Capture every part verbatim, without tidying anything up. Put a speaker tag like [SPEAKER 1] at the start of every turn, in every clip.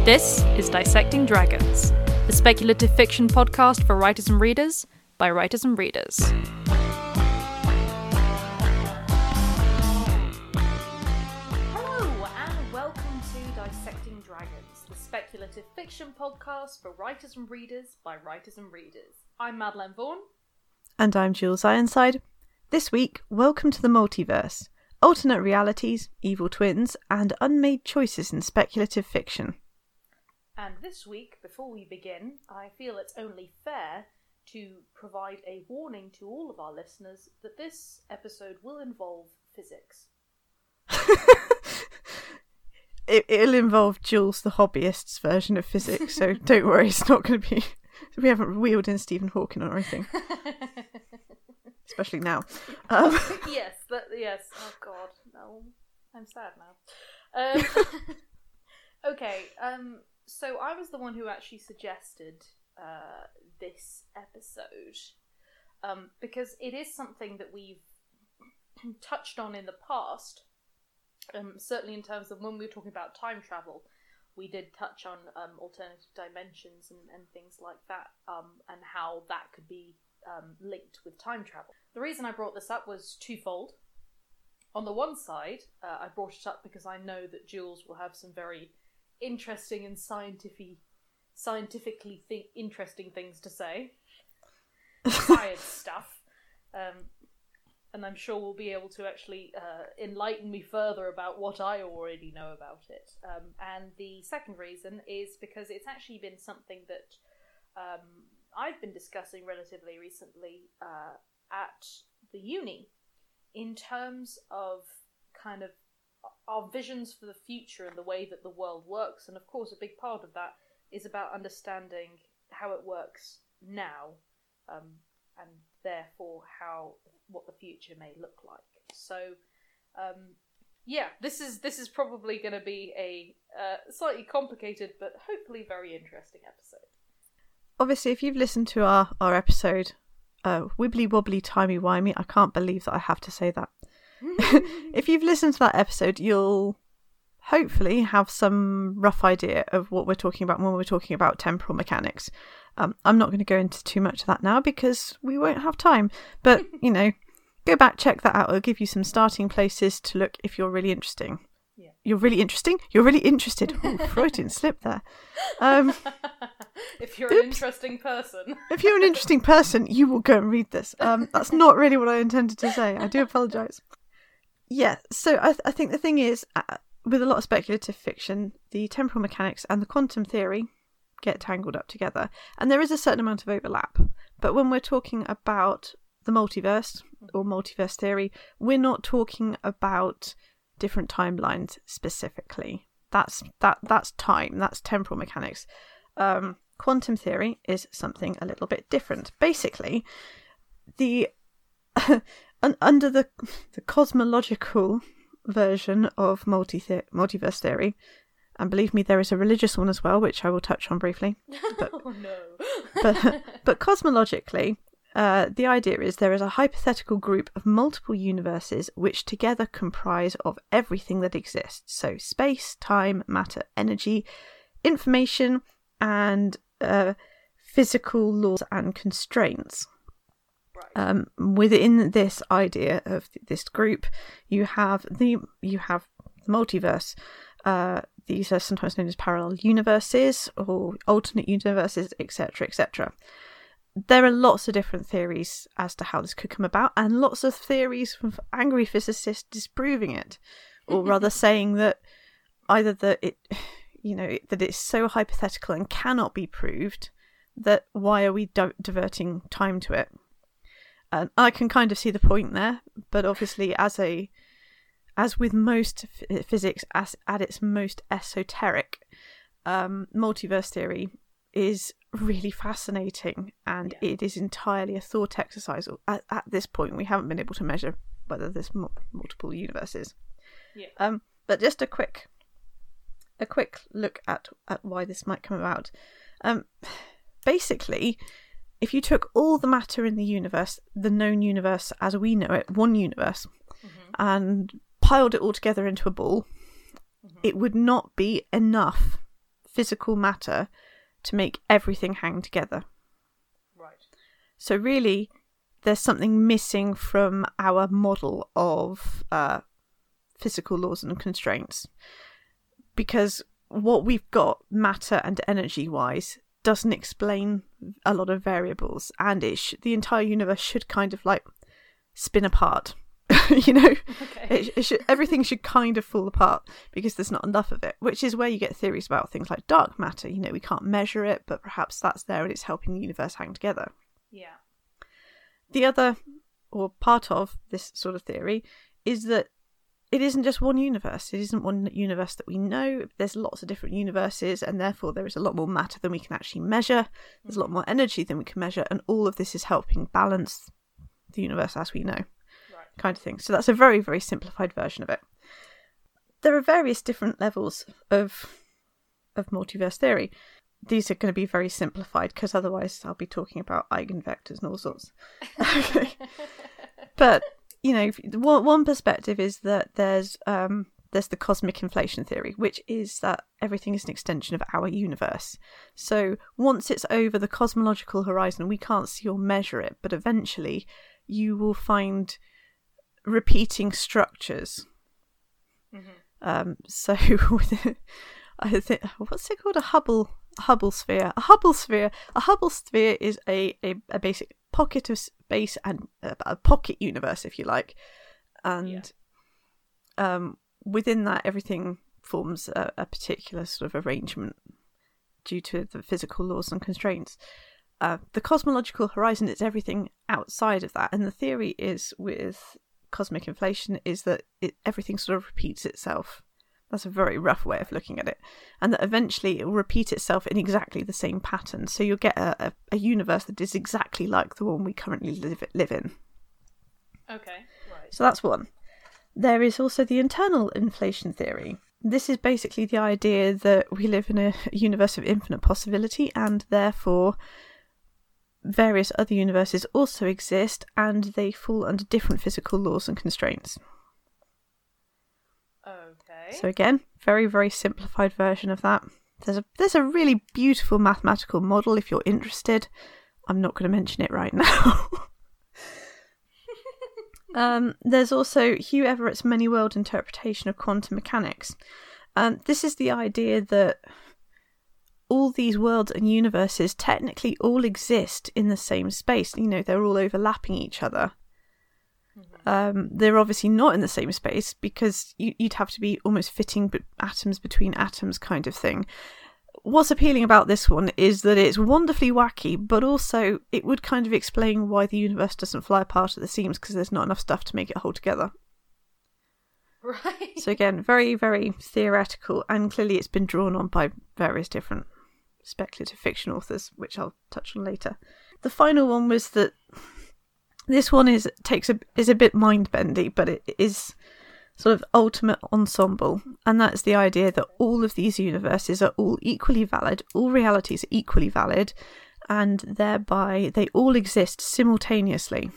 [SPEAKER 1] This is Dissecting Dragons, the speculative fiction podcast for writers and readers, by writers and readers. Hello, and welcome to Dissecting Dragons, the speculative fiction podcast for writers and readers, by writers and readers. I'm Madeleine Vaughan.
[SPEAKER 2] And I'm Jules Ironside. This week, welcome to the multiverse, alternate realities, evil twins, and unmade choices in speculative fiction.
[SPEAKER 1] And this week, before we begin, I feel it's only fair to provide a warning to all of our listeners that this episode will involve physics.
[SPEAKER 2] it, it'll involve Jules the hobbyist's version of physics, so don't worry, it's not going to be... We haven't wheeled in Stephen Hawking or anything. Especially now. Um...
[SPEAKER 1] yes, that, yes. Oh God, no. I'm sad now. Um, okay, um... So I was the one who actually suggested uh, this episode um, because it is something that we've touched on in the past. Um, certainly in terms of when we were talking about time travel, we did touch on um, alternative dimensions and, and things like that, um, and how that could be um, linked with time travel. The reason I brought this up was twofold. On the one side, uh, I brought it up because I know that Jules will have some very interesting and scientific, scientifically th- interesting things to say. Science stuff. Um, and I'm sure we'll be able to actually uh, enlighten me further about what I already know about it. Um, and the second reason is because it's actually been something that um, I've been discussing relatively recently uh, at the uni in terms of kind of our visions for the future and the way that the world works. And of course a big part of that is about understanding how it works now, um, and therefore how what the future may look like. So um, yeah, this is this is probably going to be a uh, slightly complicated but hopefully very interesting episode.
[SPEAKER 2] Obviously, if you've listened to our, our episode, uh, Wibbly Wobbly Timey Wimey, I can't believe that I have to say that. If you've listened to that episode, you'll hopefully have some rough idea of what we're talking about when we're talking about temporal mechanics. Um, I'm not going to go into too much of that now because we won't have time. But, you know, go back, check that out. It'll give you some starting places to look if you're really interesting.
[SPEAKER 1] Yeah.
[SPEAKER 2] You're really interesting? You're really interested. Oh, Freudian slip there. Um,
[SPEAKER 1] if you're an oops. interesting person.
[SPEAKER 2] If you're an interesting person, you will go and read this. Um, that's not really what I intended to say. I do apologise. Yeah, so I, th- I think the thing is, uh, with a lot of speculative fiction, the temporal mechanics and the quantum theory get tangled up together. And there is a certain amount of overlap. But when we're talking about the multiverse, or multiverse theory, we're not talking about different timelines specifically. That's that that's time, that's temporal mechanics. Um, quantum theory is something a little bit different. Basically, the... under the the cosmological version of multi multiverse theory, and believe me, there is a religious one as well, which I will touch on briefly. But,
[SPEAKER 1] oh no!
[SPEAKER 2] but but cosmologically, uh, the idea is there is a hypothetical group of multiple universes which together comprise of everything that exists. So space, time, matter, energy, information, and uh, physical laws and constraints. Um, within this idea of this group, you have the you have the multiverse. Uh, these are sometimes known as parallel universes or alternate universes, et cetera, et cetera. There are lots of different theories as to how this could come about, and lots of theories from angry physicists disproving it, or rather saying that either that it, you know, that it's so hypothetical and cannot be proved that why are we di- diverting time to it? And I can kind of see the point there, but obviously as a as with most f- physics as at its most esoteric, um, multiverse theory is really fascinating, and yeah. It is entirely a thought exercise. At, at this point, we haven't been able to measure whether there's m- multiple universes.
[SPEAKER 1] Yeah.
[SPEAKER 2] Um, but just a quick a quick look at, at why this might come about. Um, basically, if you took all the matter in the universe, the known universe as we know it, one universe, mm-hmm. and piled it all together into a ball, mm-hmm. it would not be enough physical matter to make everything hang together.
[SPEAKER 1] Right.
[SPEAKER 2] So really, there's something missing from our model of uh, physical laws and constraints. Because what we've got, matter and energy-wise, doesn't explain a lot of variables. And it sh- the entire universe should kind of like spin apart. you know,
[SPEAKER 1] okay.
[SPEAKER 2] it, it should, everything should kind of fall apart because there's not enough of it, which is where you get theories about things like dark matter. You know, we can't measure it, but perhaps that's there and it's helping the universe hang together.
[SPEAKER 1] Yeah.
[SPEAKER 2] The other, or part of this sort of theory, is that it isn't just one universe. It isn't one universe that we know. There's lots of different universes, and therefore there is a lot more matter than we can actually measure. There's mm-hmm. a lot more energy than we can measure, and all of this is helping balance the universe as we know. Kind of thing. So that's a very, very simplified version of it. There are various different levels of of multiverse theory. These are going to be very simplified because otherwise I'll be talking about eigenvectors and all sorts. Okay. But, you know, one, one perspective is that there's um, there's the cosmic inflation theory, which is that everything is an extension of our universe. So once it's over the cosmological horizon, we can't see or measure it, but eventually you will find repeating structures. Mm-hmm. Um, so, I think what's it called? A Hubble a Hubble sphere. A Hubble sphere. A Hubble sphere is a, a, a basic pocket of space and uh, a pocket universe, if you like, and yeah. um, within that, everything forms a, a particular sort of arrangement due to the physical laws and constraints. Uh, the cosmological horizon is everything outside of that, and the theory is with cosmic inflation is that it, everything sort of repeats itself. That's a very rough way of looking at it, and that eventually it will repeat itself in exactly the same pattern. So you'll get a, a, a universe that is exactly like the one we currently live, live in.
[SPEAKER 1] Okay, right.
[SPEAKER 2] So that's one. There is also the internal inflation theory. This is basically the idea that we live in a universe of infinite possibility, and therefore various other universes also exist, and they fall under different physical laws and constraints.
[SPEAKER 1] Okay.
[SPEAKER 2] So again, very, very simplified version of that. There's a there's a really beautiful mathematical model if you're interested. I'm not going to mention it right now. um, there's also Hugh Everett's many-world interpretation of quantum mechanics. Um, this is the idea that all these worlds and universes technically all exist in the same space. You know, they're all overlapping each other. Mm-hmm. Um, they're obviously not in the same space because you, you'd have to be almost fitting b- atoms between atoms kind of thing. What's appealing about this one is that it's wonderfully wacky, but also it would kind of explain why the universe doesn't fly apart at the seams because there's not enough stuff to make it hold together.
[SPEAKER 1] Right.
[SPEAKER 2] So again, very, very theoretical, and clearly it's been drawn on by various different speculative fiction authors, which I'll touch on later. The final one was that this one is takes a is a bit mind bendy, but it is sort of ultimate ensemble, and that's the idea that all of these universes are all equally valid, all realities are equally valid, and thereby they all exist simultaneously.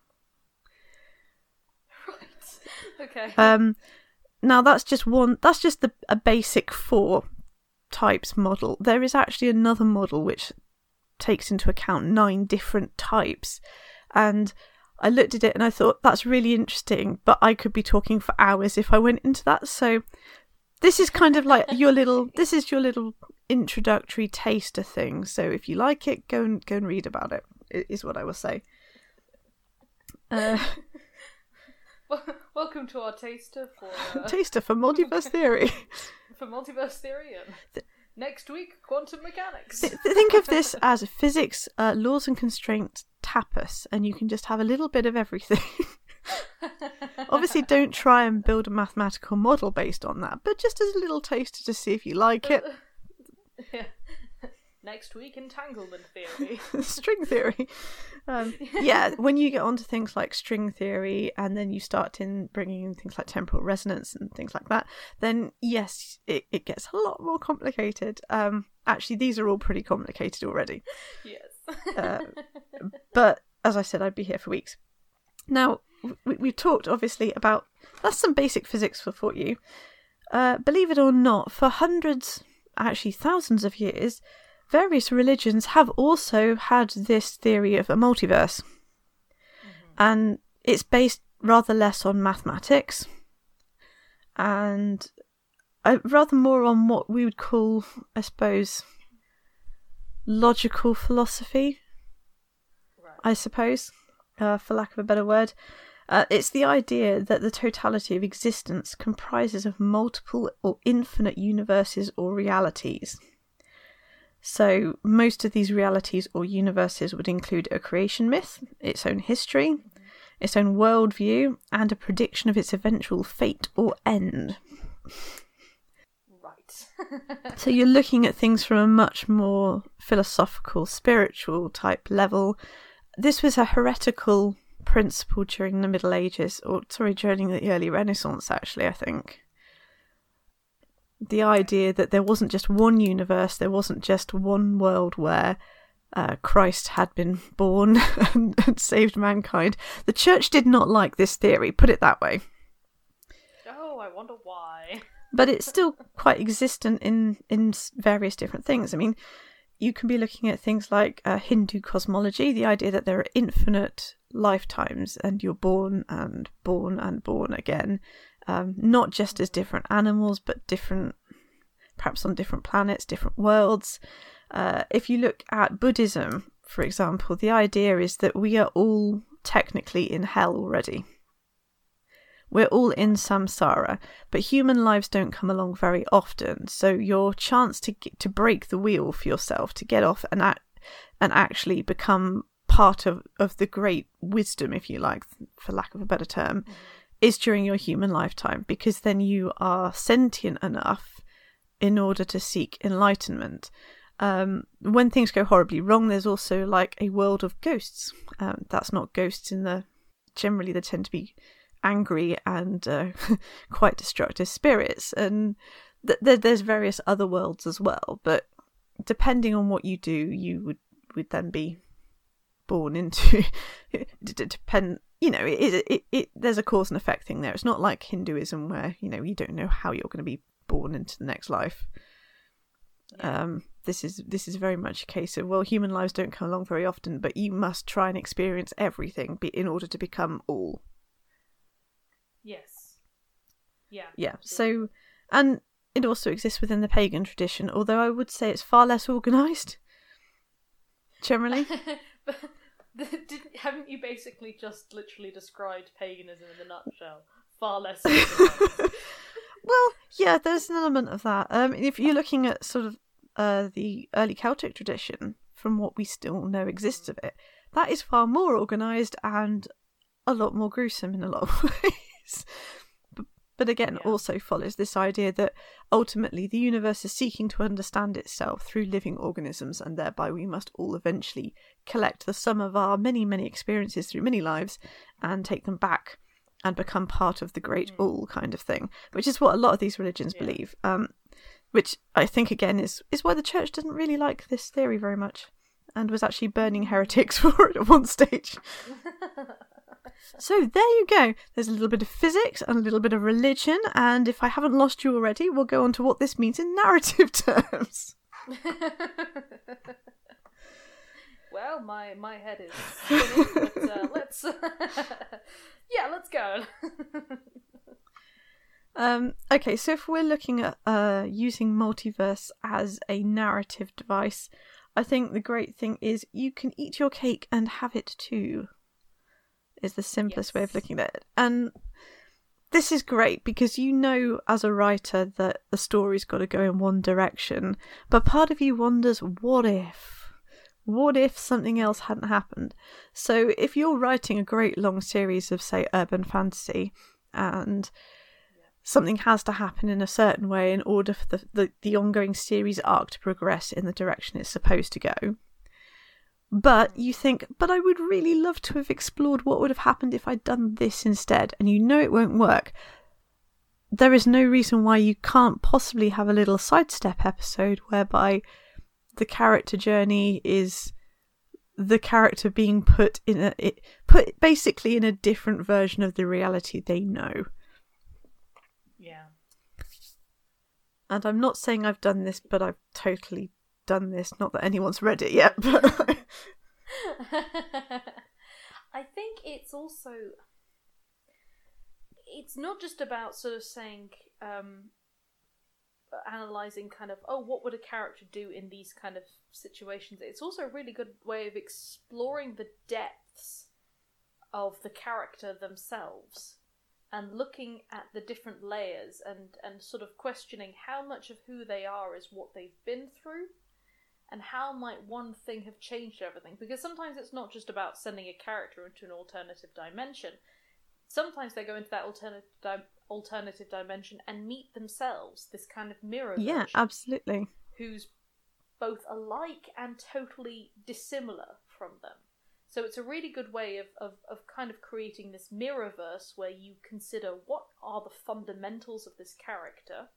[SPEAKER 1] Right. Okay.
[SPEAKER 2] Um, now that's just one. That's just the a basic four types model. There is actually another model which takes into account nine different types, and I looked at it and I thought that's really interesting, but I could be talking for hours if I went into that. So this is kind of like your little this is your little introductory taster thing. So if you like it, go and go and read about it, is what I will say. Uh,
[SPEAKER 1] well, welcome to our taster for uh...
[SPEAKER 2] taster for multiverse theory.
[SPEAKER 1] For multiverse theory and Th- next week quantum mechanics.
[SPEAKER 2] Th- think of this as physics, uh, laws and constraints tapas, and you can just have a little bit of everything. Obviously don't try and build a mathematical model based on that, but just as a little taster to see if you like it.
[SPEAKER 1] Yeah. Next week, entanglement theory.
[SPEAKER 2] String theory. Um, yeah, when you get onto things like string theory, and then you start in bringing in things like temporal resonance and things like that, then yes, it, it gets a lot more complicated. Um, actually, these are all pretty complicated already.
[SPEAKER 1] Yes.
[SPEAKER 2] uh, but as I said, I'd be here for weeks. Now, we, we've talked obviously about, that's some basic physics for, for you. Uh, believe it or not, for hundreds actually thousands of years, various religions have also had this theory of a multiverse. Mm-hmm. And it's based rather less on mathematics and uh, rather more on what we would call, I suppose, logical philosophy, right. I suppose, uh, for lack of a better word. Uh, it's the idea that the totality of existence comprises of multiple or infinite universes or realities. So most of these realities or universes would include a creation myth, its own history, mm-hmm. its own worldview, and a prediction of its eventual fate or end.
[SPEAKER 1] Right.
[SPEAKER 2] So you're looking at things from a much more philosophical, spiritual type level. This was a heretical principle during the Middle Ages, or sorry, during the early Renaissance, actually, I think. The idea that there wasn't just one universe, there wasn't just one world where uh, Christ had been born and, and saved mankind. The church did not like this theory, put it that way.
[SPEAKER 1] Oh, I wonder why.
[SPEAKER 2] But it's still quite existent in, in various different things. I mean, you can be looking at things like uh, Hindu cosmology, the idea that there are infinite lifetimes and you're born and born and born again. Um, not just as different animals, but different, perhaps on different planets, different worlds. Uh, if you look at Buddhism, for example, the idea is that we are all technically in hell already. We're all in samsara, but human lives don't come along very often. So your chance to get, to break the wheel for yourself, to get off and act, and actually become part of, of the great wisdom, if you like, for lack of a better term, mm-hmm. is during your human lifetime, because then you are sentient enough in order to seek enlightenment. Um, when things go horribly wrong, there's also like a world of ghosts. Um, that's not ghosts in the... Generally, they tend to be angry and uh, quite destructive spirits. And th- th- there's various other worlds as well. But depending on what you do, you would, would then be born into... it depend. You know, it, it, it, it, there's a cause and effect thing there. It's not like Hinduism where, you know, you don't know how you're going to be born into the next life. Yeah. Um, this is this is very much a case of, well, human lives don't come along very often, but you must try and experience everything be, in order to become all.
[SPEAKER 1] Yes. Yeah.
[SPEAKER 2] Yeah. So, and it also exists within the pagan tradition, although I would say it's far less organised, generally.
[SPEAKER 1] But didn't, haven't you basically just literally described paganism in a nutshell? Far less organised.
[SPEAKER 2] Well, yeah, there's an element of that. Um, if you're looking at sort of uh, the early Celtic tradition, from what we still know exists of it, that is far more organised and a lot more gruesome in a lot of ways. But, but again, yeah. also follows this idea that ultimately the universe is seeking to understand itself through living organisms, and thereby we must all eventually collect the sum of our many, many experiences through many lives and take them back and become part of the great mm. all kind of thing, which is what a lot of these religions yeah. believe. Um, which I think, again, is, is why the church didn't really like this theory very much and was actually burning heretics for it at one stage. So there you go. There's a little bit of physics and a little bit of religion, and if I haven't lost you already, we'll go on to what this means in narrative terms.
[SPEAKER 1] Well, my, my head is spinning, but uh, let's... yeah, let's go.
[SPEAKER 2] um, okay, so if we're looking at uh, using multiverse as a narrative device, I think the great thing is you can eat your cake and have it too, is the simplest yes. way of looking at it. And this is great because you know as a writer that the story's got to go in one direction, but part of you wonders, what if? What if something else hadn't happened? So if you're writing a great long series of, say, urban fantasy, and something has to happen in a certain way in order for the, the, the ongoing series arc to progress in the direction it's supposed to go, but you think, but I would really love to have explored what would have happened if I'd done this instead, and you know it won't work, there is no reason why you can't possibly have a little sidestep episode whereby the character journey is the character being put in a it, put basically in a different version of the reality they know.
[SPEAKER 1] Yeah.
[SPEAKER 2] and I'm not saying I've done this, but I've totally done this. Not that anyone's read it yet, but
[SPEAKER 1] I think it's also, it's not just about sort of saying, um, analysing kind of, oh, what would a character do in these kind of situations? It's also a really good way of exploring the depths of the character themselves and looking at the different layers and, and sort of questioning how much of who they are is what they've been through and how might one thing have changed everything. Because sometimes it's not just about sending a character into an alternative dimension. Sometimes they go into that alternative di- alternative dimension and meet themselves, this kind of mirror
[SPEAKER 2] yeah,
[SPEAKER 1] version,
[SPEAKER 2] absolutely,
[SPEAKER 1] who's both alike and totally dissimilar from them. So it's a really good way of, of, of kind of creating this mirrorverse where you consider what are the fundamentals of this character,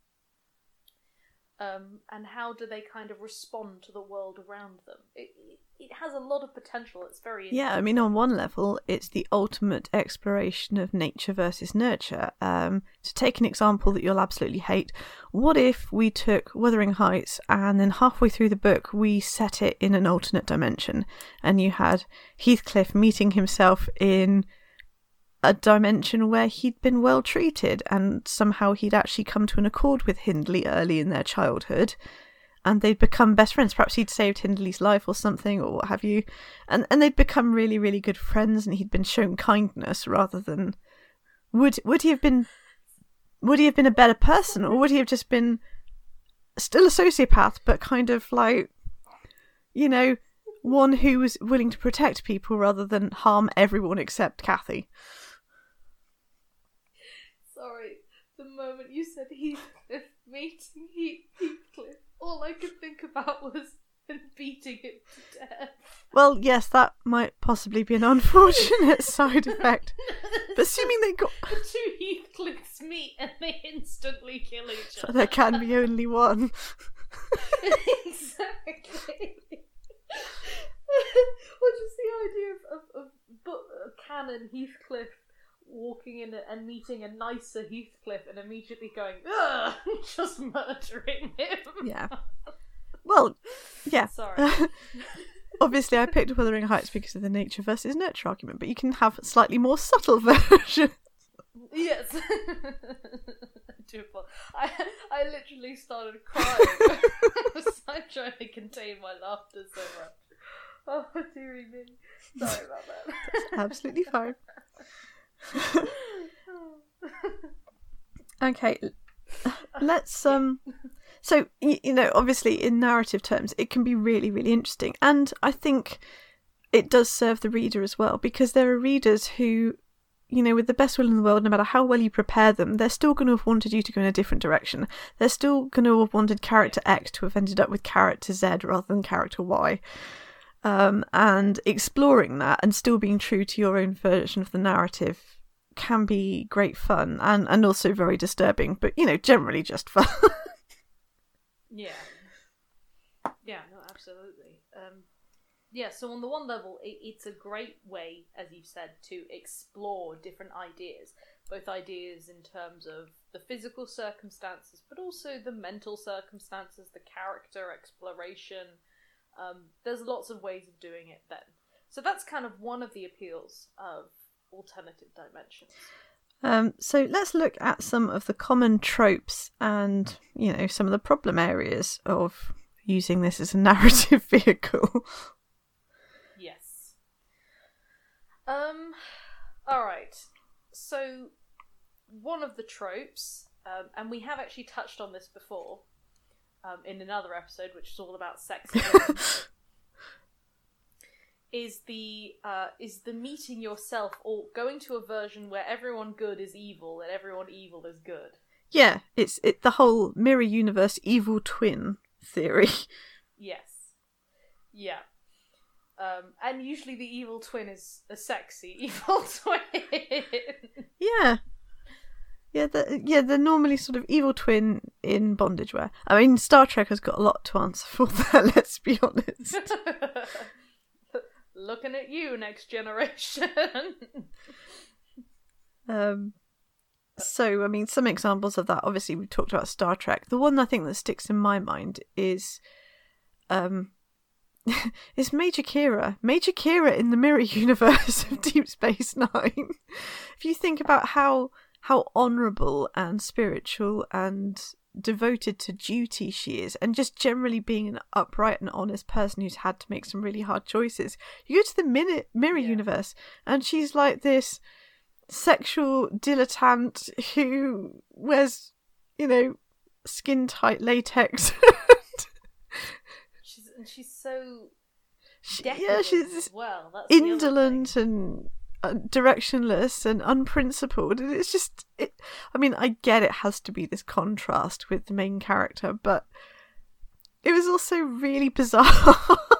[SPEAKER 1] um, and how do they kind of respond to the world around them. It, it, it has a lot of potential. It's very
[SPEAKER 2] yeah. I mean, on one level, it's the ultimate exploration of nature versus nurture. Um, to take an example that you'll absolutely hate, what if we took Wuthering Heights and then halfway through the book we set it in an alternate dimension, and you had Heathcliff meeting himself in a dimension where he'd been well treated and somehow he'd actually come to an accord with Hindley early in their childhood and they'd become best friends. Perhaps he'd saved Hindley's life or something or what have you, and and they'd become really really good friends and he'd been shown kindness rather than would would he have been would he have been a better person, or would he have just been still a sociopath but kind of like, you know, one who was willing to protect people rather than harm everyone except Kathy?
[SPEAKER 1] Sorry, the moment you said Heathcliff meeting Heath- Heathcliff, all I could think about was him beating him to death.
[SPEAKER 2] Well, yes, that might possibly be an unfortunate side effect. But assuming they got...
[SPEAKER 1] The two Heathcliffs meet and they instantly kill each
[SPEAKER 2] So
[SPEAKER 1] other.
[SPEAKER 2] there can be only one.
[SPEAKER 1] Exactly. Or just the idea of, of, of, of Canon Heathcliff walking in and meeting a nicer Heathcliff and immediately going, ugh, just murdering him.
[SPEAKER 2] Yeah. Well, yeah.
[SPEAKER 1] Sorry.
[SPEAKER 2] Obviously, I picked Wuthering Heights because of the nature versus nurture argument, but you can have a slightly more subtle version.
[SPEAKER 1] Yes. I, I, I literally started crying. I'm trying to contain my laughter so much. Oh, dearie me. Sorry about that.
[SPEAKER 2] That's absolutely fine. Okay, let's um so you, you know, obviously in narrative terms it can be really really interesting, and I think it does serve the reader as well, because there are readers who, you know, with the best will in the world, no matter how well you prepare them, they're still going to have wanted you to go in a different direction. They're still going to have wanted character X to have ended up with character Z rather than character Y. Um, and exploring that and still being true to your own version of the narrative can be great fun and, and also very disturbing, but, you know, generally just fun.
[SPEAKER 1] Yeah. Yeah, no, absolutely. Um, yeah, so on the one level, it, it's a great way, as you've said, to explore different ideas. Both ideas in terms of the physical circumstances, but also the mental circumstances, the character exploration. Um, there's lots of ways of doing it then. So that's kind of one of the appeals of alternative dimensions.
[SPEAKER 2] Um, so let's look at some of the common tropes and, you know, some of the problem areas of using this as a narrative vehicle.
[SPEAKER 1] Yes. Um, alright. So, one of the tropes, um, and we have actually touched on this before, um, in another episode, which is all about sex is the uh, is the meeting yourself, or going to a version where everyone good is evil and everyone evil is good.
[SPEAKER 2] Yeah, it's it the whole mirror universe evil twin theory.
[SPEAKER 1] Yes. Yeah. Um, and usually the evil twin is a sexy evil twin.
[SPEAKER 2] Yeah. Yeah, the, yeah, they're normally sort of evil twin in bondage wear. I mean, Star Trek has got a lot to answer for that, let's be honest.
[SPEAKER 1] Looking at you, Next Generation.
[SPEAKER 2] um, So, I mean, some examples of that, obviously we talked about Star Trek. The one I think that sticks in my mind is um, is Major Kira. Major Kira in the mirror universe of Deep Space Nine. If you think about how how honourable and spiritual and devoted to duty she is, and just generally being an upright and honest person who's had to make some really hard choices. You go to the min- mirror yeah. universe and she's like this sexual dilettante who wears, you know, skin tight latex.
[SPEAKER 1] she's and she's so
[SPEAKER 2] she, yeah, she's
[SPEAKER 1] as well. That's
[SPEAKER 2] indolent and uh, directionless and unprincipled, and it's just. It, I mean, I get it has to be this contrast with the main character, but it was also really bizarre.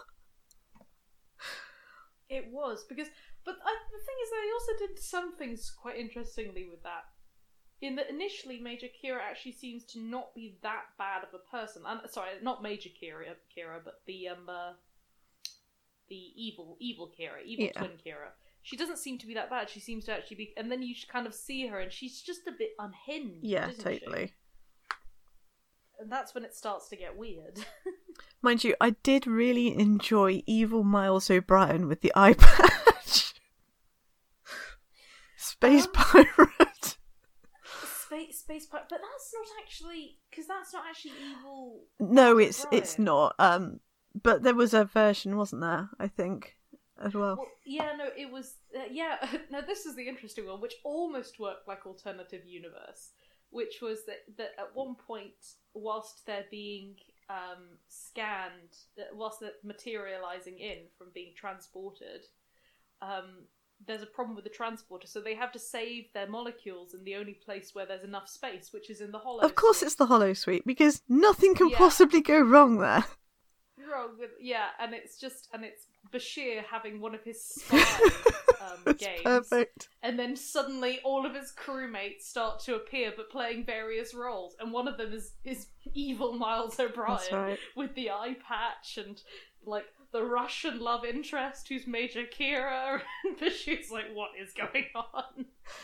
[SPEAKER 1] It was because. But I, the thing is, they also did some things quite interestingly with that. In that initially, Major Kira actually seems to not be that bad of a person. I'm sorry, not Major Kira, Kira, but the um, uh, the evil, evil Kira, evil
[SPEAKER 2] yeah.
[SPEAKER 1] twin Kira. She doesn't seem to be that bad. She seems to actually be, and then you kind of see her, and she's just a bit unhinged.
[SPEAKER 2] Yeah,
[SPEAKER 1] isn't
[SPEAKER 2] totally.
[SPEAKER 1] She? And that's when it starts to get weird.
[SPEAKER 2] Mind you, I did really enjoy evil Miles O'Brien with the eye patch. Space um, pirate.
[SPEAKER 1] Space space pirate, but that's not actually because that's not actually evil.
[SPEAKER 2] No, it's
[SPEAKER 1] O'Brien.
[SPEAKER 2] it's not. Um, but there was a version, wasn't there? I think as well.
[SPEAKER 1] well yeah, no, it was. Uh, yeah, no, this is the interesting one, which almost worked like alternative universe, which was that that at one point, whilst they're being um scanned, whilst they're materializing in from being transported, um. there's a problem with the transporter, so they have to save their molecules in the only place where there's enough space, which is in the hollow
[SPEAKER 2] Of course
[SPEAKER 1] suite.
[SPEAKER 2] It's the hollow suite, because nothing can
[SPEAKER 1] yeah.
[SPEAKER 2] possibly go wrong there.
[SPEAKER 1] Wrong with yeah, and it's just and it's Bashir having one of his spy um, games,
[SPEAKER 2] perfect.
[SPEAKER 1] And then suddenly all of his crewmates start to appear, but playing various roles, and one of them is is evil Miles O'Brien
[SPEAKER 2] right.
[SPEAKER 1] with the eye patch and like the Russian love interest who's Major Kira, and Bashir's like, what is going on?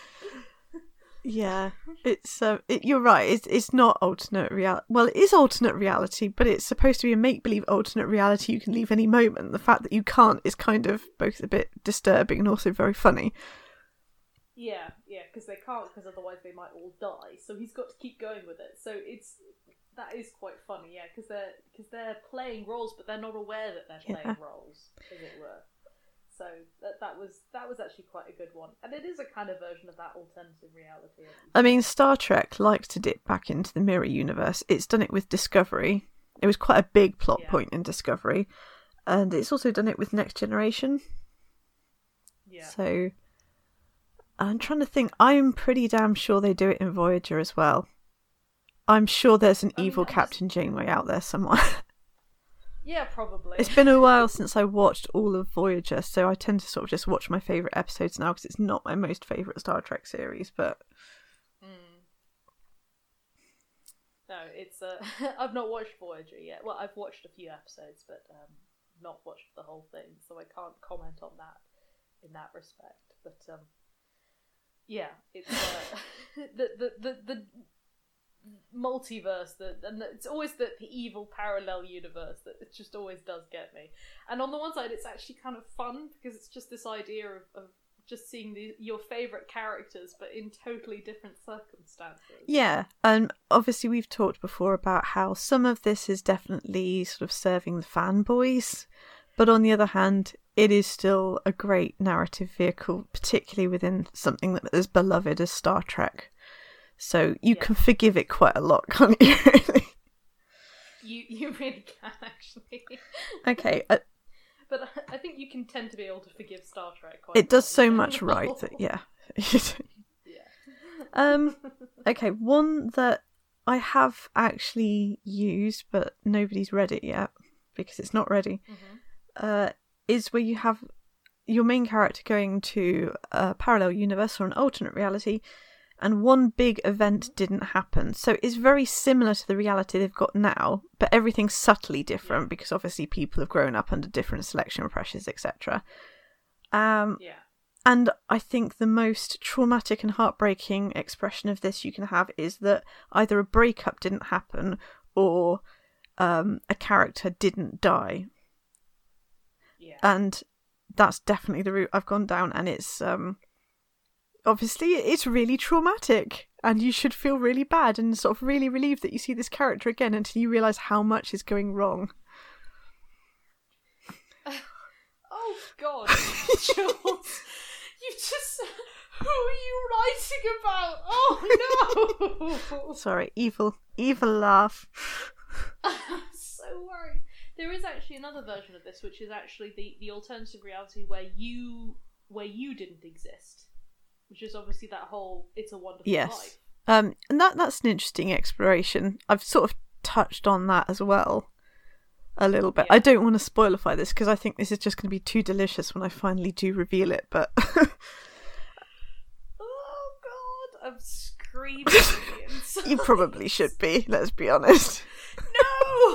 [SPEAKER 2] Yeah, it's uh, it, you're right. It's it's not alternate reality. Well, it is alternate reality, but it's supposed to be a make-believe alternate reality. You can leave any moment. The fact that you can't is kind of both a bit disturbing and also very funny.
[SPEAKER 1] Yeah, yeah, because they can't, because otherwise they might all die. So he's got to keep going with it. So it's that is quite funny, yeah, because they're because they're playing roles, but they're not aware that they're playing
[SPEAKER 2] yeah.
[SPEAKER 1] roles, as it were. So that that was that was actually quite a good one, and it is a kind of version of that alternative reality.
[SPEAKER 2] I mean, Star Trek likes to dip back into the mirror universe. It's done it with Discovery. It was quite a big plot
[SPEAKER 1] yeah.
[SPEAKER 2] point in Discovery, and it's also done it with Next Generation.
[SPEAKER 1] Yeah.
[SPEAKER 2] So I'm trying to think. I'm pretty damn sure they do it in Voyager as well. I'm sure there's an
[SPEAKER 1] I
[SPEAKER 2] evil
[SPEAKER 1] mean,
[SPEAKER 2] Captain
[SPEAKER 1] just...
[SPEAKER 2] Janeway out there somewhere.
[SPEAKER 1] Yeah, probably.
[SPEAKER 2] It's been a while since I watched all of Voyager, so I tend to sort of just watch my favourite episodes now because it's not my most favourite Star Trek series, but...
[SPEAKER 1] Mm. No, it's... Uh, I've not watched Voyager yet. Well, I've watched a few episodes, but um, not watched the whole thing, so I can't comment on that in that respect. But, um, yeah, it's... Uh, the, the, the, the multiverse that and it's always the, the evil parallel universe that it just always does get me. And on the one side it's actually kind of fun because it's just this idea of, of just seeing the, your favourite characters but in totally different circumstances.
[SPEAKER 2] Yeah, and um, obviously we've talked before about how some of this is definitely sort of serving the fanboys, but on the other hand it is still a great narrative vehicle, particularly within something that is beloved as Star Trek. So you yeah. can forgive it quite a lot, can't you, really?
[SPEAKER 1] You you really can, actually.
[SPEAKER 2] Okay. Uh,
[SPEAKER 1] but I think you can tend to be able to forgive Star Trek quite
[SPEAKER 2] It does
[SPEAKER 1] well.
[SPEAKER 2] so much right that, yeah. yeah. Um. Okay, one that I have actually used, but nobody's read it yet, because it's not ready, mm-hmm. uh, is where you have your main character going to a parallel universe or an alternate reality, and one big event didn't happen. So it's very similar to the reality they've got now, but everything's subtly different yeah. because obviously people have grown up under different selection pressures, et cetera. Um,
[SPEAKER 1] yeah.
[SPEAKER 2] and I think the most traumatic and heartbreaking expression of this you can have is that either a breakup didn't happen or um, a character didn't die.
[SPEAKER 1] Yeah.
[SPEAKER 2] And that's definitely the route I've gone down, and it's um, obviously it's really traumatic, and you should feel really bad and sort of really relieved that you see this character again until you realise how much is going wrong.
[SPEAKER 1] Oh God, Jules, you just, who are you writing about? Oh no!
[SPEAKER 2] Sorry, evil, evil laugh.
[SPEAKER 1] I'm so worried. There is actually another version of this, which is actually the, the alternative reality where you where you didn't exist, which is obviously that whole "It's a Wonderful
[SPEAKER 2] Yes.
[SPEAKER 1] Life."
[SPEAKER 2] Um, and that that's an interesting exploration. I've sort of touched on that as well. A little bit.
[SPEAKER 1] Yeah.
[SPEAKER 2] I don't want to spoilify this because I think this is just going to be too delicious when I finally do reveal it, but
[SPEAKER 1] Oh God, I'm screaming. inside.
[SPEAKER 2] you probably should be, let's be honest.
[SPEAKER 1] No.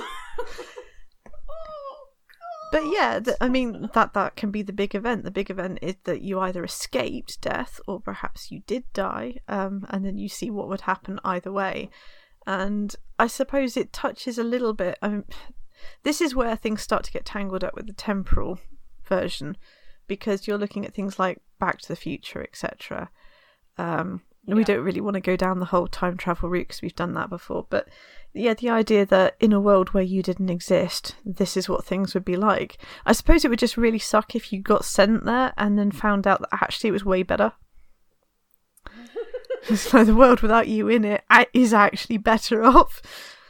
[SPEAKER 1] Oh God.
[SPEAKER 2] But yeah, th- I mean, that, that can be the big event. The big event is that you either escaped death or perhaps you did die, um, and then you see what would happen either way. And I suppose it touches a little bit... I mean, this is where things start to get tangled up with the temporal version, because you're looking at things like Back to the Future, et cetera. Um, yeah. We don't really want to go down the whole time travel route because we've done that before. But yeah, the idea that in a world where you didn't exist, this is what things would be like. I suppose it would just really suck if you got sent there and then found out that actually it was way better. So the world without you in it is actually better off.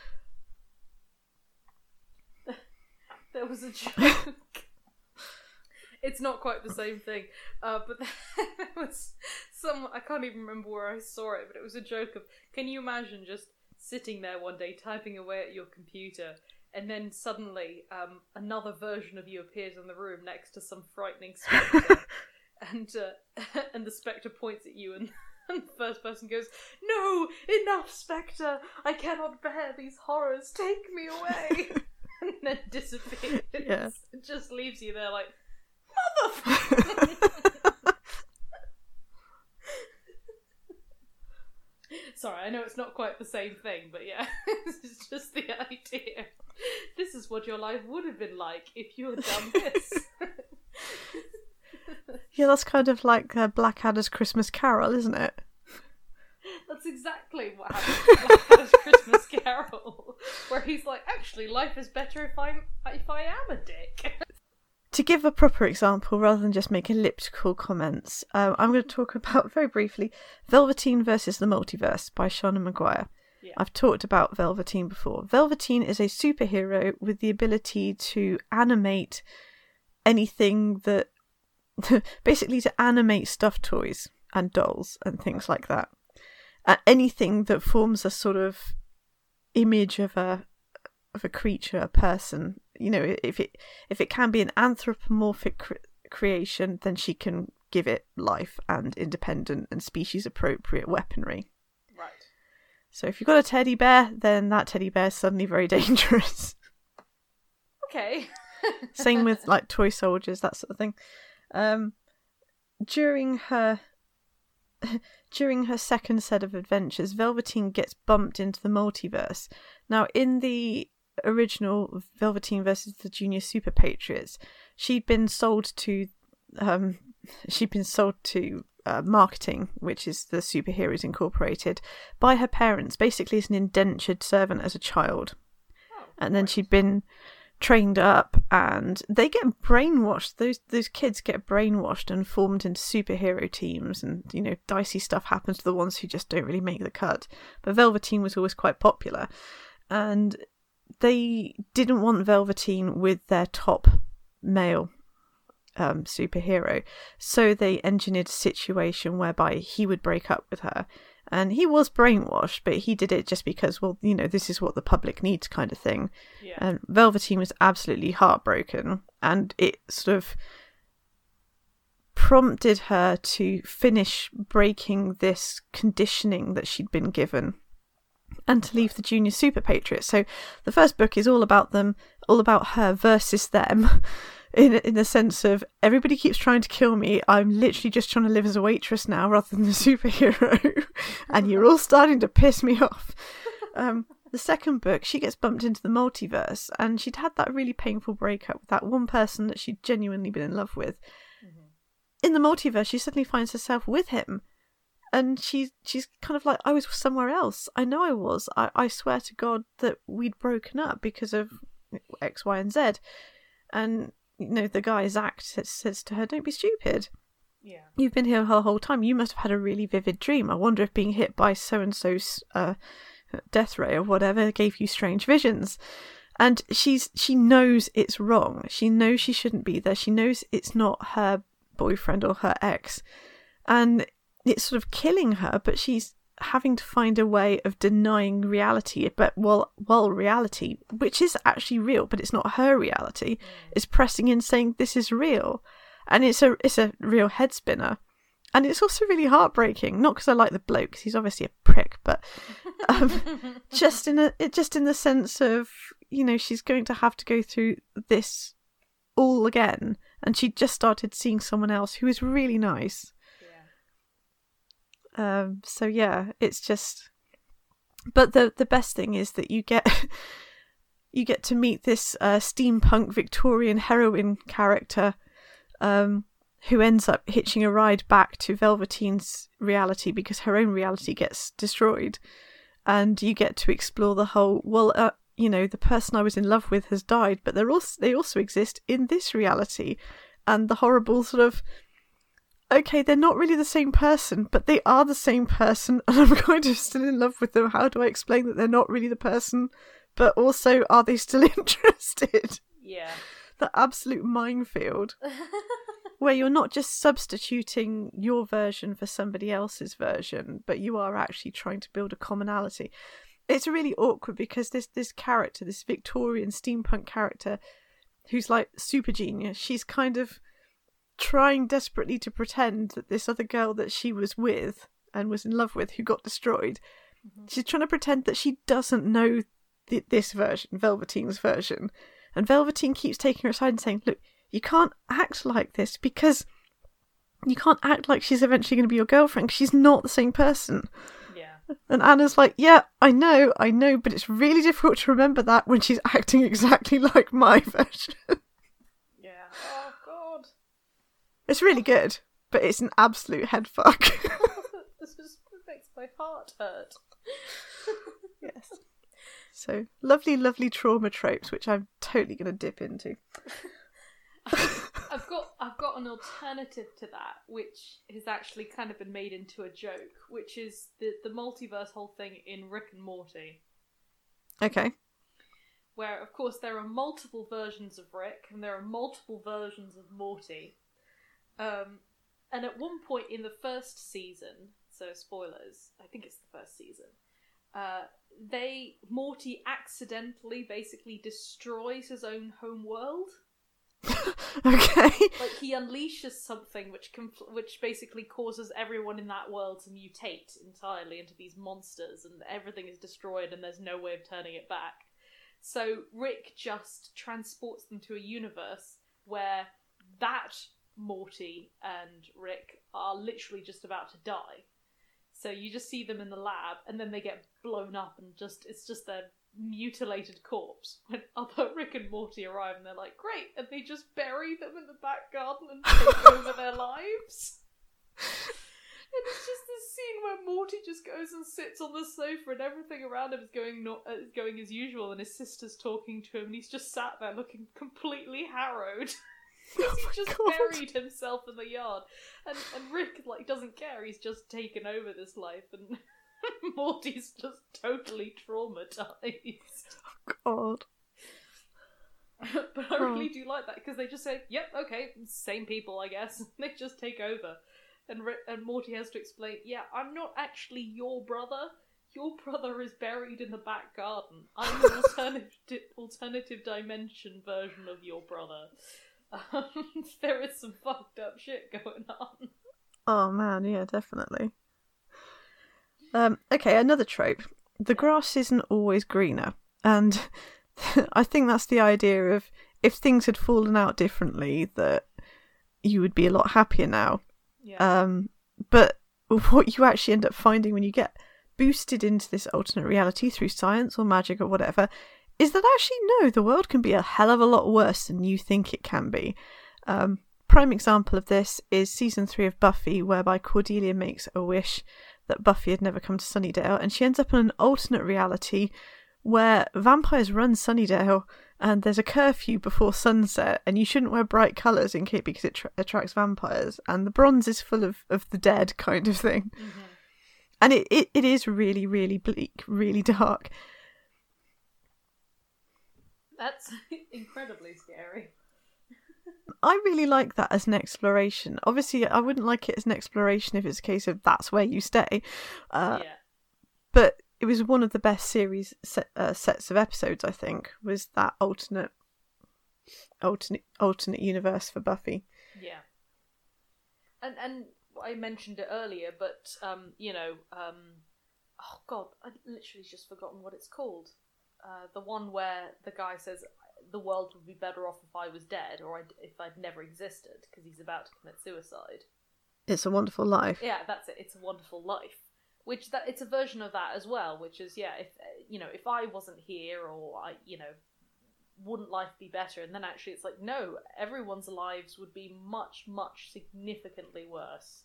[SPEAKER 1] There was a joke. It's not quite the same thing, uh, but there was some. I can't even remember where I saw it, but it was a joke of. Can you imagine just sitting there one day typing away at your computer, and then suddenly um, another version of you appears in the room next to some frightening spectre, and uh, and the spectre points at you, and, and the first person goes, "No, enough, spectre! I cannot bear these horrors. Take me away." And then disappears.
[SPEAKER 2] Yeah.
[SPEAKER 1] It just leaves you there like, motherfucker. Sorry, I know it's not quite the same thing, but yeah, it's just the idea. This is what your life would have been like if you had done this.
[SPEAKER 2] Yeah, that's kind of like uh, Blackadder's Christmas Carol, isn't it?
[SPEAKER 1] That's exactly what happened to Blackadder's Christmas Carol, where he's like, actually, life is better if I'm if I am a dick.
[SPEAKER 2] To give a proper example, rather than just make elliptical comments, um, I'm going to talk about, very briefly, Velveteen versus the Multiverse by Seanan McGuire.
[SPEAKER 1] Yeah.
[SPEAKER 2] I've talked about Velveteen before. Velveteen is a superhero with the ability to animate anything that... basically to animate stuffed toys and dolls and things like that. Uh, anything that forms a sort of image of a of a creature, a person. You know, if it if it can be an anthropomorphic cre- creation, then she can give it life and independent and species appropriate weaponry.
[SPEAKER 1] Right.
[SPEAKER 2] So if you've got a teddy bear, then that teddy bear is suddenly very dangerous.
[SPEAKER 1] Okay.
[SPEAKER 2] Same with like toy soldiers, that sort of thing. Um, during her during her second set of adventures, Velveteen gets bumped into the multiverse. Now, in the original Velveteen versus the Junior Super Patriots, she'd been sold to um, she'd been sold to uh, marketing, which is the Superheroes Incorporated, by her parents, basically as an indentured servant as a child.
[SPEAKER 1] Oh,
[SPEAKER 2] and then
[SPEAKER 1] right.
[SPEAKER 2] she'd been trained up, and they get brainwashed. Those those kids get brainwashed and formed into superhero teams, and you know, dicey stuff happens to the ones who just don't really make the cut. But Velveteen was always quite popular, and they didn't want Velveteen with their top male um, superhero, so they engineered a situation whereby he would break up with her. And he was brainwashed, but he did it just because, well, you know, this is what the public needs, kind of thing.
[SPEAKER 1] Yeah.
[SPEAKER 2] And Velveteen was absolutely heartbroken, and it sort of prompted her to finish breaking this conditioning that she'd been given and to leave the Junior Super Patriots. So the first book is all about them, all about her versus them. in in the sense of everybody keeps trying to kill me. I'm literally just trying to live as a waitress now rather than a superhero, and you're all starting to piss me off. Um, the second book, she gets bumped into the multiverse, and she'd had that really painful breakup with that one person that she'd genuinely been in love with. Mm-hmm. In the multiverse, she suddenly finds herself with him, and she's she's kind of like, I was somewhere else. I know I was. I, I swear to God that we'd broken up because of X, Y, and Z. And you know, the guy Zach says, says to her, "Don't be stupid.
[SPEAKER 1] Yeah,
[SPEAKER 2] you've been here the whole time. You must have had a really vivid dream. I wonder if being hit by so and so's uh, death ray or whatever gave you strange visions." And she's she knows it's wrong. She knows she shouldn't be there. She knows it's not her boyfriend or her ex, and it's sort of killing her. But she's having to find a way of denying reality. But well, well, reality, which is actually real, but it's not her reality, mm. is pressing in, saying this is real, and it's a it's a real head spinner. And it's also really heartbreaking. Not because I like the bloke, because he's obviously a prick, but um, just in a it just in the sense of, you know, she's going to have to go through this all again, and she just started seeing someone else who is really nice. Yeah. Um. So yeah, it's just. But the the best thing is that you get you get to meet this uh, steampunk Victorian heroine character. Um. Who ends up hitching a ride back to Velveteen's reality because her own reality gets destroyed. And you get to explore the whole, well, uh, you know, the person I was in love with has died, but they're also, they also exist in this reality. And the horrible sort of, okay, they're not really the same person, but they are the same person, and I'm kind of still in love with them. How do I explain that they're not really the person, but also are they still interested?
[SPEAKER 1] Yeah.
[SPEAKER 2] The absolute minefield. Where you're not just substituting your version for somebody else's version, but you are actually trying to build a commonality. It's really awkward because this this character, this Victorian steampunk character, who's like super genius, she's kind of trying desperately to pretend that this other girl that she was with and was in love with, who got destroyed, mm-hmm. she's trying to pretend that she doesn't know th- this version, Velveteen's version. And Velveteen keeps taking her aside and saying, look, you can't act like this because you can't act like she's eventually going to be your girlfriend, because she's not the same person.
[SPEAKER 1] Yeah.
[SPEAKER 2] And Anna's like, yeah, I know, I know, but it's really difficult to remember that when she's acting exactly like my version.
[SPEAKER 1] Yeah. Oh, God.
[SPEAKER 2] It's really good, but it's an absolute headfuck.
[SPEAKER 1] This just makes my heart hurt.
[SPEAKER 2] Yes. So, lovely, lovely trauma tropes, which I'm totally going to dip into.
[SPEAKER 1] I've got I've got an alternative to that, which has actually kind of been made into a joke, which is the the multiverse whole thing in Rick and Morty.
[SPEAKER 2] Okay.
[SPEAKER 1] Where, of course, there are multiple versions of Rick and there are multiple versions of Morty. Um, and at one point in the first season, so spoilers, I think it's the first season, uh, they Morty accidentally basically destroys his own home world.
[SPEAKER 2] Okay.
[SPEAKER 1] Like, he unleashes something which compl- which basically causes everyone in that world to mutate entirely into these monsters, and everything is destroyed and there's no way of turning it back. So Rick just transports them to a universe where that Morty and Rick are literally just about to die. So you just see them in the lab, and then they get blown up, and just it's just their mutilated corpse when other Rick and Morty arrive, and they're like, great, and they just bury them in the back garden and take over their lives. And it's just this scene where Morty just goes and sits on the sofa, and everything around him is going not uh, going as usual, and his sister's talking to him, and he's just sat there looking completely harrowed. Because
[SPEAKER 2] Oh
[SPEAKER 1] he just
[SPEAKER 2] God.
[SPEAKER 1] buried himself in the yard, and and Rick like doesn't care. He's just taken over this life, and Morty's just totally traumatized.
[SPEAKER 2] God.
[SPEAKER 1] But I really do like that, because they just say, "Yep, okay, same people, I guess." They just take over, and Rick, and Morty has to explain, "Yeah, I'm not actually your brother. Your brother is buried in the back garden. I'm an alternative alternative dimension version of your brother." Um, there is some fucked up shit going on.
[SPEAKER 2] Oh man, yeah, definitely. Um, okay, another trope. The grass isn't always greener. And I think that's the idea of, if things had fallen out differently, that you would be a lot happier now.
[SPEAKER 1] Yeah.
[SPEAKER 2] Um, but what you actually end up finding when you get boosted into this alternate reality through science or magic or whatever is that actually, no, the world can be a hell of a lot worse than you think it can be. Um, prime example of this is season three of Buffy, whereby Cordelia makes a wish that Buffy had never come to Sunnydale, and she ends up in an alternate reality where vampires run Sunnydale and there's a curfew before sunset and you shouldn't wear bright colours in case because it tra- attracts vampires, and the bronze is full of, of the dead kind of thing.
[SPEAKER 1] Mm-hmm.
[SPEAKER 2] And it, it, it is really, really bleak, really dark.
[SPEAKER 1] That's incredibly scary.
[SPEAKER 2] I really like that as an exploration. Obviously, I wouldn't like it as an exploration if it's a case of that's where you stay. Uh,
[SPEAKER 1] yeah.
[SPEAKER 2] But it was one of the best series set, uh, sets of episodes, I think, was that alternate, alternate, alternate universe for Buffy.
[SPEAKER 1] Yeah. And and I mentioned it earlier, but um, you know, um, oh god, I literally just forgotten what it's called. Uh, the one where the guy says the world would be better off if I was dead, or I'd, if I'd never existed, because he's about to commit suicide.
[SPEAKER 2] It's a Wonderful Life.
[SPEAKER 1] Yeah, that's it. It's a Wonderful Life. Which that it's a version of that as well. Which is yeah, if you know, if I wasn't here, or I, you know, wouldn't life be better? And then actually, it's like no, everyone's lives would be much, much significantly worse.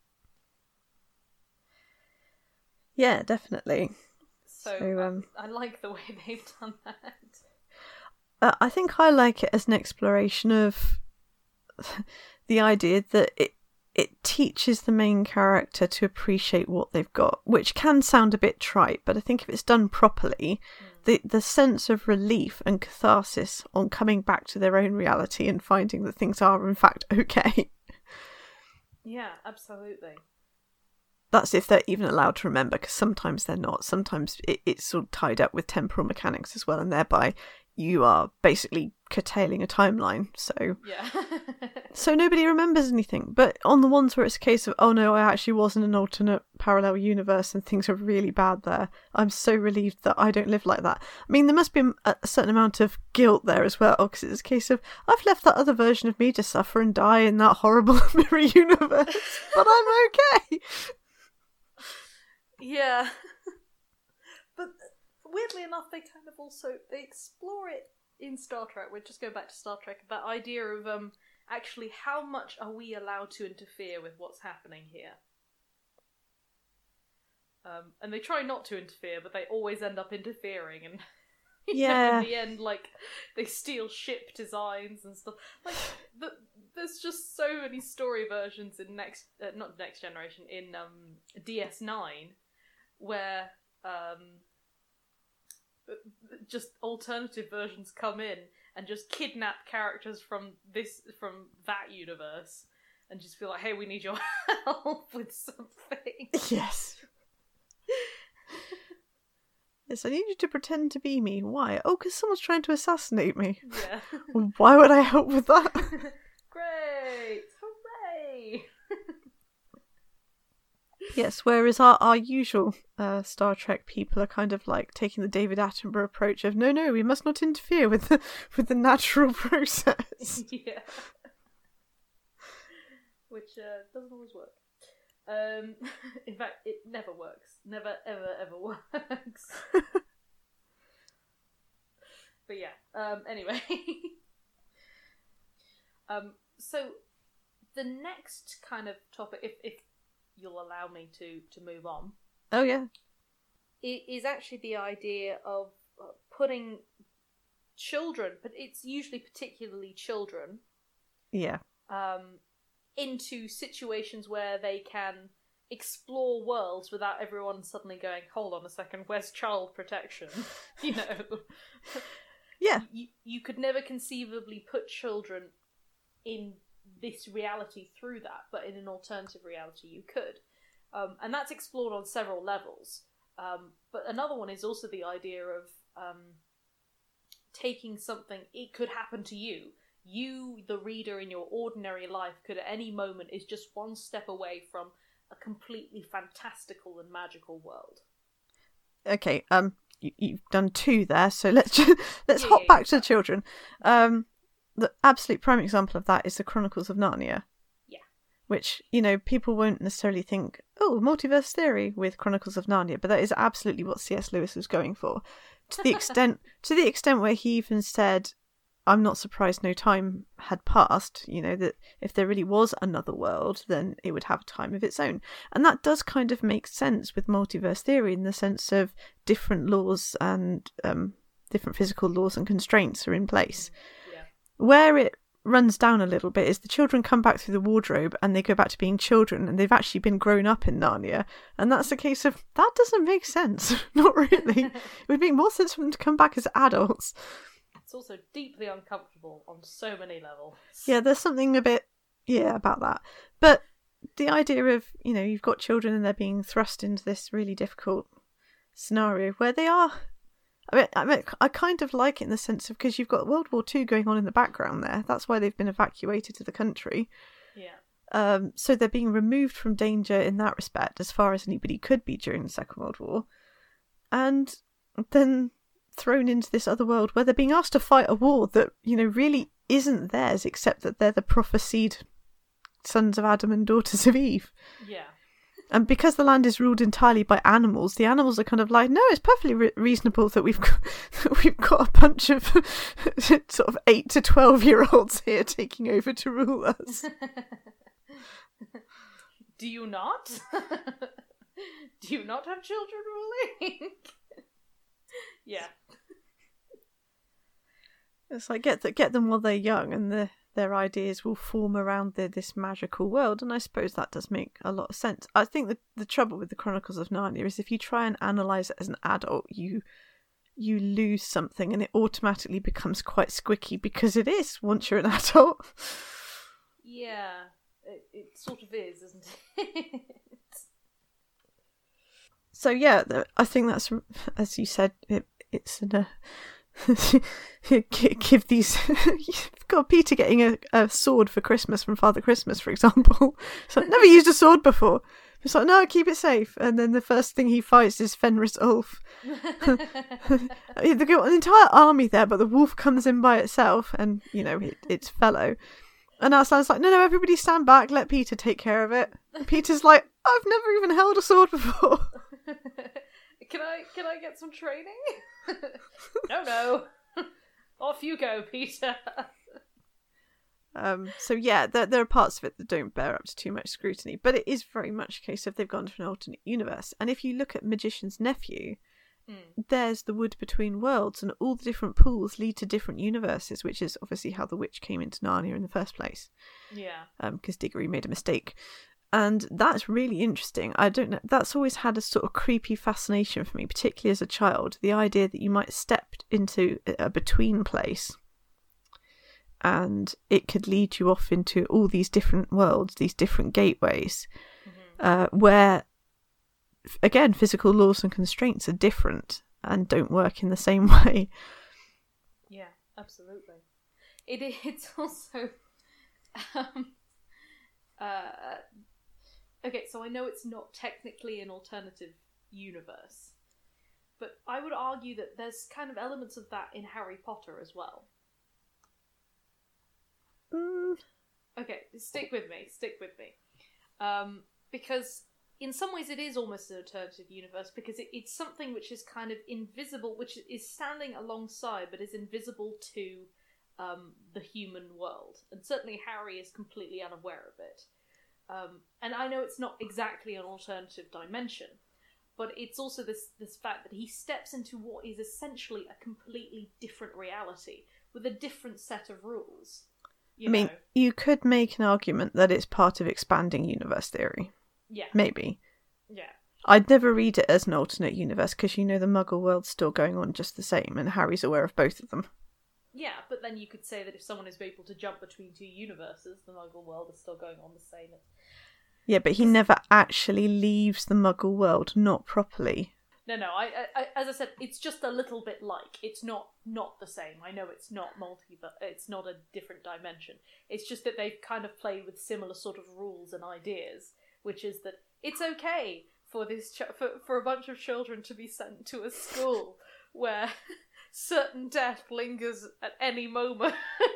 [SPEAKER 2] Yeah, definitely.
[SPEAKER 1] So,
[SPEAKER 2] so um,
[SPEAKER 1] I, I like the way they've done that.
[SPEAKER 2] Uh, I think I like it as an exploration of the idea that it it teaches the main character to appreciate what they've got, which can sound a bit trite, but I think if it's done properly, mm. the the sense of relief and catharsis on coming back to their own reality and finding that things are in fact okay.
[SPEAKER 1] Yeah, absolutely.
[SPEAKER 2] That's if they're even allowed to remember, because sometimes they're not. Sometimes it, it's sort of tied up with temporal mechanics as well, and thereby you are basically curtailing a timeline. So
[SPEAKER 1] yeah.
[SPEAKER 2] so nobody remembers anything. But on the ones where it's a case of, oh no, I actually was in an alternate parallel universe and things are really bad there, I'm so relieved that I don't live like that. I mean, there must be a, a certain amount of guilt there as well, because it's a case of, I've left that other version of me to suffer and die in that horrible mirror universe, but I'm okay.
[SPEAKER 1] Yeah. But weirdly enough, they kind of also, they explore it in Star Trek. We're just going back to Star Trek, that idea of um actually how much are we allowed to interfere with what's happening here. Um, and they try not to interfere, but they always end up interfering, and
[SPEAKER 2] yeah,
[SPEAKER 1] know, in the end, like, they steal ship designs and stuff. Like, the, there's just so many story versions in next, uh, not Next Generation, in um D S nine, where um just alternative versions come in and just kidnap characters from this from that universe and just be like, hey, we need your help with something.
[SPEAKER 2] Yes. Yes, I need you to pretend to be me. Why? Oh, because someone's trying to assassinate me.
[SPEAKER 1] Yeah.
[SPEAKER 2] Why would I help with that?
[SPEAKER 1] Great! Hooray!
[SPEAKER 2] Yes, whereas our, our usual uh, Star Trek people are kind of like taking the David Attenborough approach of, no, no, we must not interfere with the, with the natural process.
[SPEAKER 1] Yeah. Which uh, doesn't always work. Um, in fact, it never works. Never, ever, ever works. But yeah, um, anyway. um, so, the next kind of topic, if, if you'll allow me to, to move on.
[SPEAKER 2] Oh, yeah.
[SPEAKER 1] It is actually the idea of putting children, but it's usually particularly children.
[SPEAKER 2] Yeah.
[SPEAKER 1] Um, into situations where they can explore worlds without everyone suddenly going, hold on a second, where's child protection? You know?
[SPEAKER 2] Yeah.
[SPEAKER 1] You, you could never conceivably put children in this reality through that, but in an alternative reality you could. Um, and that's explored on several levels. Um, but another one is also the idea of um, taking something, it could happen to you. You, the reader in your ordinary life, could at any moment is just one step away from a completely fantastical and magical world.
[SPEAKER 2] Okay, um, you, you've done two there, so let's just, let's
[SPEAKER 1] yeah,
[SPEAKER 2] hop
[SPEAKER 1] yeah,
[SPEAKER 2] back
[SPEAKER 1] yeah.
[SPEAKER 2] to the children. Um, the absolute prime example of that is the Chronicles of Narnia.
[SPEAKER 1] Yeah.
[SPEAKER 2] Which, you know, people won't necessarily think, oh, multiverse theory with Chronicles of Narnia, but that is absolutely what C S Lewis was going for. To the extent, to the extent where he even said, I'm not surprised no time had passed, you know, that if there really was another world, then it would have a time of its own. And that does kind of make sense with multiverse theory in the sense of different laws and um, different physical laws and constraints are in place.
[SPEAKER 1] Yeah.
[SPEAKER 2] Where it runs down a little bit is the children come back through the wardrobe and they go back to being children and they've actually been grown up in Narnia. And that's a case of, that doesn't make sense. Not really. It would make more sense for them to come back as adults.
[SPEAKER 1] It's also deeply uncomfortable on so many levels.
[SPEAKER 2] Yeah, there's something a bit, yeah, about that. But the idea of, you know, you've got children and they're being thrust into this really difficult scenario where they are, I mean, I, mean, I kind of like it in the sense of, because you've got World War Two going on in the background there. That's why they've been evacuated to the country.
[SPEAKER 1] Yeah.
[SPEAKER 2] Um, so they're being removed from danger in that respect, as far as anybody could be during the Second World War. And then thrown into this other world where they're being asked to fight a war that, you know, really isn't theirs, except that they're the prophesied sons of Adam and daughters of Eve.
[SPEAKER 1] Yeah.
[SPEAKER 2] And because the land is ruled entirely by animals, the animals are kind of like, no, it's perfectly re- reasonable that we've got, that we've got a bunch of sort of eight to twelve year olds here taking over to rule us.
[SPEAKER 1] Do you not? Do you not have children ruling? Yeah.
[SPEAKER 2] It's like, get the, get them while they're young and the, their ideas will form around the, this magical world, and I suppose that does make a lot of sense. I think the, the trouble with the Chronicles of Narnia is if you try and analyse it as an adult, you you lose something and it automatically becomes quite squicky, because it is once you're an adult.
[SPEAKER 1] Yeah, it, it sort of is, isn't it?
[SPEAKER 2] So yeah, I think that's, as you said, it, it's an... Uh, give these you've got Peter getting a, a sword for Christmas from Father Christmas, for example. So never used a sword before. It's like, no, keep it safe. And then the first thing he fights is Fenris Ulf. They've got an entire army there, but the wolf comes in by itself and, you know, it, it's fellow. And Aslan's like, no, no, everybody stand back, let Peter take care of it. And Peter's like, I've never even held a sword before.
[SPEAKER 1] Can I can I get some training? No, no. Off you go, Peter.
[SPEAKER 2] um. So yeah, there there are parts of it that don't bear up to too much scrutiny, but it is very much a case of they've gone to an alternate universe. And if you look at Magician's Nephew, mm. there's the wood between worlds, and all the different pools lead to different universes, which is obviously how the witch came into Narnia in the first place.
[SPEAKER 1] Yeah.
[SPEAKER 2] Um, because Diggory made a mistake. And that's really interesting. I don't know. That's always had a sort of creepy fascination for me, particularly as a child. The idea that you might step into a between place and it could lead you off into all these different worlds, these different gateways, mm-hmm. uh, where, again, physical laws and constraints are different and don't work in the same way.
[SPEAKER 1] Yeah, absolutely. It, it's also... Um, uh, Okay, so I know it's not technically an alternative universe, but I would argue that there's kind of elements of that in Harry Potter as well.
[SPEAKER 2] Mm.
[SPEAKER 1] Okay, stick with me, stick with me. Um, because in some ways it is almost an alternative universe, because it, it's something which is kind of invisible, which is standing alongside, but is invisible to um, the human world. And certainly Harry is completely unaware of it. Um, and I know it's not exactly an alternative dimension, but it's also this, this fact that he steps into what is essentially a completely different reality with a different set of rules. You
[SPEAKER 2] I mean,
[SPEAKER 1] know?
[SPEAKER 2] You could make an argument that it's part of expanding universe theory.
[SPEAKER 1] Yeah.
[SPEAKER 2] Maybe.
[SPEAKER 1] Yeah.
[SPEAKER 2] I'd never read it as an alternate universe because, you know, the Muggle world's still going on just the same and Harry's aware of both of them.
[SPEAKER 1] Yeah, but then you could say that if someone is able to jump between two universes, the Muggle world is still going on the same.
[SPEAKER 2] Yeah, but he never actually leaves the Muggle world, not properly.
[SPEAKER 1] No, no, I, I, as I said, it's just a little bit like. It's not not the same. I know it's not multi, but it's not a different dimension. It's just that they've kind of played with similar sort of rules and ideas, which is that it's okay for this ch- for, for a bunch of children to be sent to a school where certain death lingers at any moment.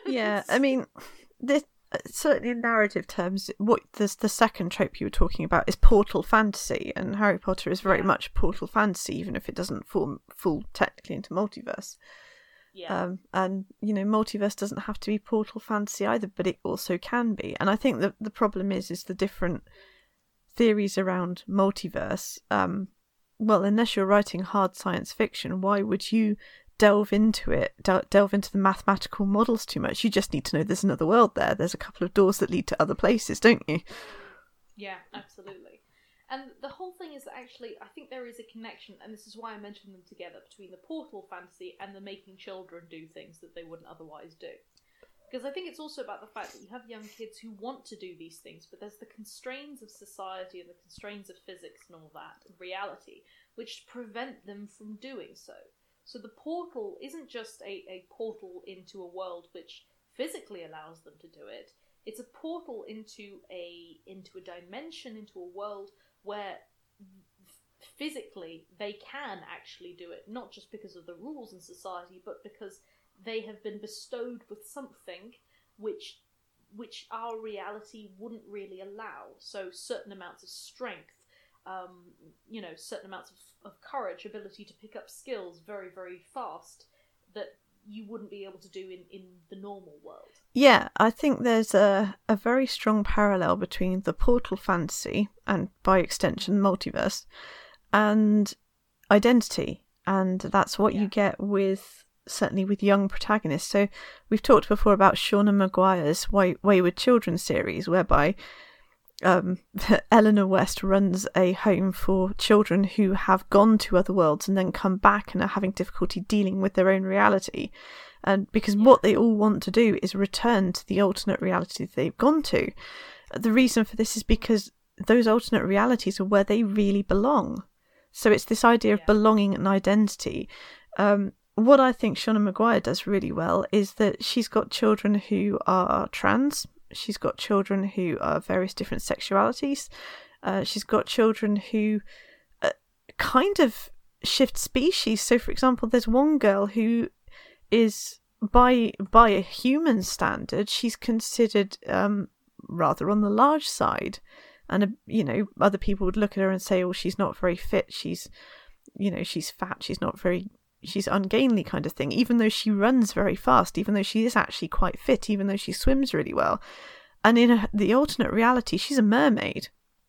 [SPEAKER 2] Yeah, I mean, this certainly in narrative terms, what the the second trope you were talking about is portal fantasy, and Harry Potter is very
[SPEAKER 1] Yeah.
[SPEAKER 2] much portal fantasy, even if it doesn't fall fall technically into multiverse.
[SPEAKER 1] Yeah.
[SPEAKER 2] Um, and you know, multiverse doesn't have to be portal fantasy either, but it also can be. And I think that the problem is, is the different theories around multiverse. Um, well, unless you're writing hard science fiction, why would you delve into it, del- delve into the mathematical models too much? You just need to know there's another world there. There's a couple of doors that lead to other places, don't you?
[SPEAKER 1] Yeah, absolutely. And the whole thing is that actually, I think there is a connection, and this is why I mentioned them together, between the portal fantasy and the making children do things that they wouldn't otherwise do. Because I think it's also about the fact that you have young kids who want to do these things, but there's the constraints of society and the constraints of physics and all that, and reality, which prevent them from doing so. So the portal isn't just a, a portal into a world which physically allows them to do it. It's a portal into a into a dimension, into a world where physically they can actually do it, not just because of the rules in society, but because they have been bestowed with something which which our reality wouldn't really allow. So certain amounts of strength, um, you know, certain amounts of, of courage, ability to pick up skills very, very fast that you wouldn't be able to do in, in the normal world.
[SPEAKER 2] Yeah, I think there's a, a very strong parallel between the portal fantasy and, by extension, multiverse, and identity. And that's what
[SPEAKER 1] Yeah.
[SPEAKER 2] you get with, certainly with young protagonists. So we've talked before about Shauna Maguire's Way- Wayward Children series, whereby um, Eleanor West runs a home for children who have gone to other worlds and then come back and are having difficulty dealing with their own reality. And because
[SPEAKER 1] Yeah.
[SPEAKER 2] what they all want to do is return to the alternate reality they've gone to. The reason for this is because those alternate realities are where they really belong. So it's this idea of
[SPEAKER 1] Yeah.
[SPEAKER 2] belonging and identity. Um, what I think Shauna Maguire does really well is that she's got children who are trans. She's got children who are various different sexualities. Uh, she's got children who uh, kind of shift species. So, for example, there's one girl who is, by by a human standard, she's considered um, rather on the large side. And, uh, you know, other people would look at her and say, oh, she's not very fit. She's, you know, she's fat. She's not very... She's ungainly kind of thing, even though she runs very fast, even though she is actually quite fit, even though she swims really well. And in a, the alternate reality, she's a mermaid.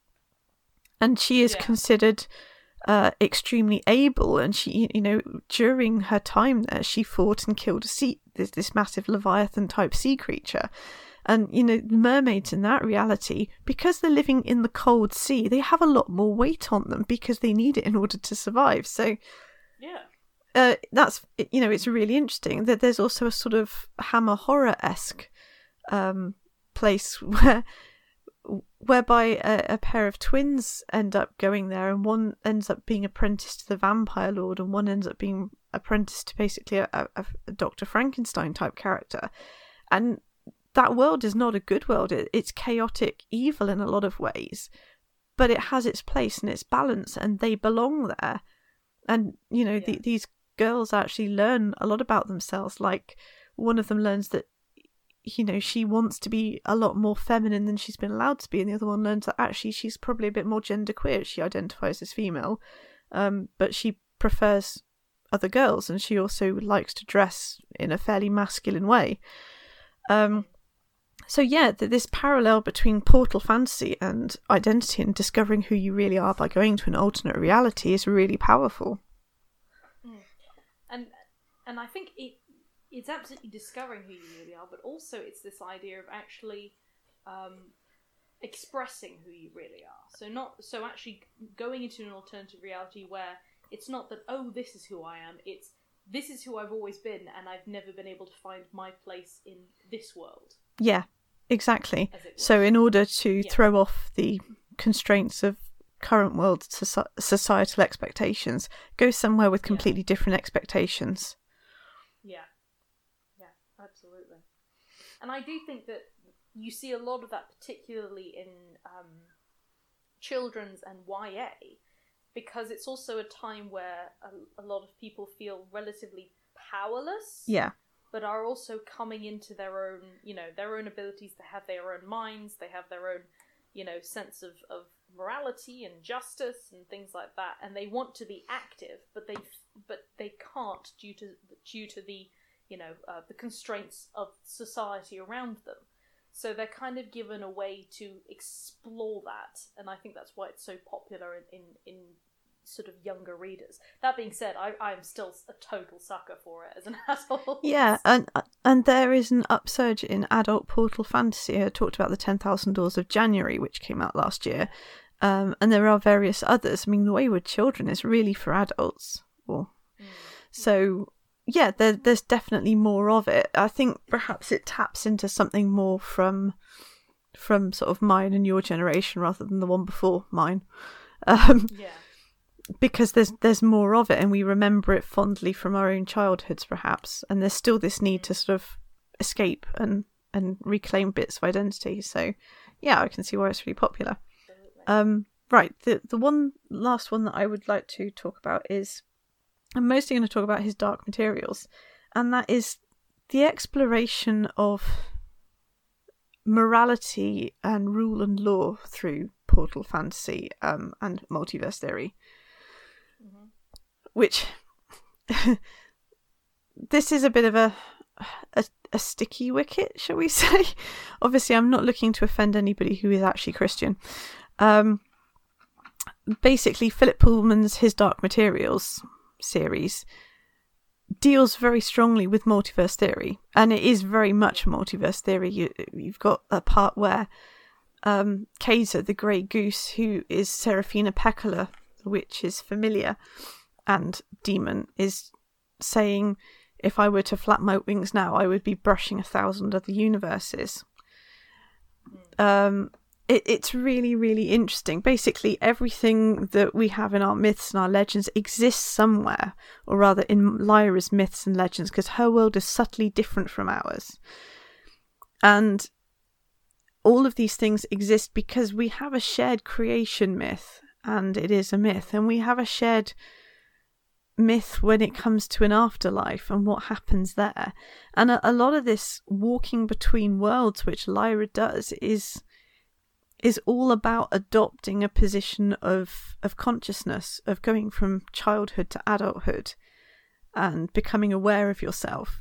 [SPEAKER 2] And she is
[SPEAKER 1] Yeah.
[SPEAKER 2] considered uh, extremely able. And she, you know, during her time there, she fought and killed a sea, this, this massive Leviathan type sea creature. And, you know, mermaids in that reality, because they're living in the cold sea, they have a lot more weight on them because they need it in order to survive. So,
[SPEAKER 1] Yeah.
[SPEAKER 2] Uh, that's, you know, it's really interesting that there's also a sort of Hammer horror-esque um, place where whereby a, a pair of twins end up going there, and one ends up being apprenticed to the vampire lord, and one ends up being apprenticed to basically a, a, a Doctor Frankenstein type character. And that world is not a good world. It, it's chaotic evil in a lot of ways, but it has its place and its balance, and they belong there. And, you know,
[SPEAKER 1] Yeah.
[SPEAKER 2] the, these girls actually learn a lot about themselves. Like, one of them learns that, you know, she wants to be a lot more feminine than she's been allowed to be, and the other one learns that actually she's probably a bit more genderqueer. She identifies as female, um, but she prefers other girls, and she also likes to dress in a fairly masculine way. Um, so yeah, th- this parallel between portal fantasy and identity and discovering who you really are by going to an alternate reality is really powerful.
[SPEAKER 1] And and I think it it's absolutely discovering who you really are, but also it's this idea of actually um, expressing who you really are. So not so actually going into an alternative reality where it's not that, oh, this is who I am. It's this is who I've always been, and I've never been able to find my place in this world.
[SPEAKER 2] Yeah, exactly.
[SPEAKER 1] As it were.
[SPEAKER 2] So in order to
[SPEAKER 1] Yeah.
[SPEAKER 2] throw off the constraints of current world soci- societal expectations, go somewhere with completely different expectations.
[SPEAKER 1] Yeah, yeah, absolutely. And I do think that you see a lot of that, particularly in um, children's and Y A, because it's also a time where a, a lot of people feel relatively powerless.
[SPEAKER 2] Yeah.
[SPEAKER 1] but are also coming into their own, you know, their own abilities. They have their own minds, they have their own, you know, sense of, of morality and justice and things like that, and they want to be active, but they but they can't due to due to the, you know, uh, the constraints of society around them. So they're kind of given a way to explore that, and I think that's why it's so popular in, in, in sort of younger readers. That being said, I I'm still a total sucker for it as an adult.
[SPEAKER 2] Yeah, and and there is an upsurge in adult portal fantasy. I talked about the ten thousand Doors of January, which came out last year, um, and there are various others. I mean, The Wayward Children is really for adults. Well, mm. So yeah, there, there's definitely more of it. I think perhaps it taps into something more from from sort of mine and your generation rather than the one before mine. Um,
[SPEAKER 1] yeah.
[SPEAKER 2] Because there's there's more of it, and we remember it fondly from our own childhoods, perhaps. And there's still this need to sort of escape and, and reclaim bits of identity. So, yeah, I can see why it's really popular. Um, right, the the one last one that I would like to talk about is, I'm mostly going to talk about his Dark Materials, and that is the exploration of morality and rule and law through portal fantasy um, and multiverse theory. Mm-hmm. Which this is a bit of a, a a sticky wicket, shall we say? Obviously, I'm not looking to offend anybody who is actually Christian. Um, basically, Philip Pullman's His Dark Materials series deals very strongly with multiverse theory, and it is very much multiverse theory. You, you've got a part where um, Kaiser, the grey goose, who is Serafina Pekkala, which is familiar and demon, is saying, if I were to flap my wings now, I would be brushing a thousand other universes. Um, it, it's really, really interesting. Basically, everything that we have in our myths and our legends exists somewhere, or rather in Lyra's myths and legends, because her world is subtly different from ours. And all of these things exist because we have a shared creation myth, and it is a myth, and we have a shared myth when it comes to an afterlife and what happens there. And a, a lot of this walking between worlds, which Lyra does, is is all about adopting a position of of consciousness, of going from childhood to adulthood and becoming aware of yourself.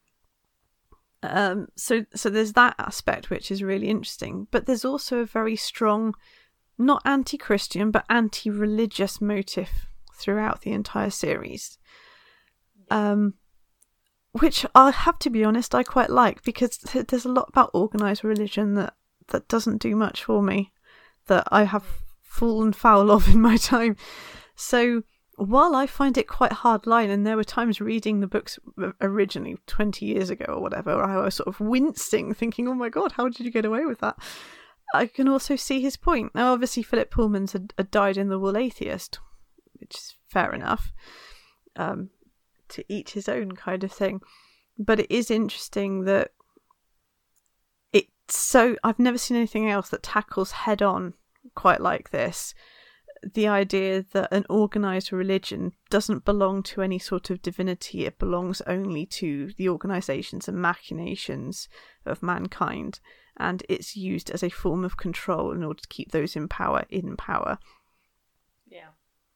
[SPEAKER 2] Um, so so there's that aspect, which is really interesting. But there's also a very strong, not anti-Christian, but anti-religious motive throughout the entire series. Um, which I have to be honest, I quite like, because there's a lot about organised religion that, that doesn't do much for me, that I have fallen foul of in my time. So while I find it quite hard line, and there were times reading the books originally twenty years ago or whatever, where I was sort of wincing, thinking, oh my god, how did you get away with that? I can also see his point. Now, obviously, Philip Pullman's a, a dyed-in-the-wool atheist, which is fair enough, um, to each his own kind of thing. But it is interesting that it's so... I've never seen anything else that tackles head-on quite like this. The idea that an organised religion doesn't belong to any sort of divinity, it belongs only to the organisations and machinations of mankind, and it's used as a form of control in order to keep those in power in power.
[SPEAKER 1] Yeah.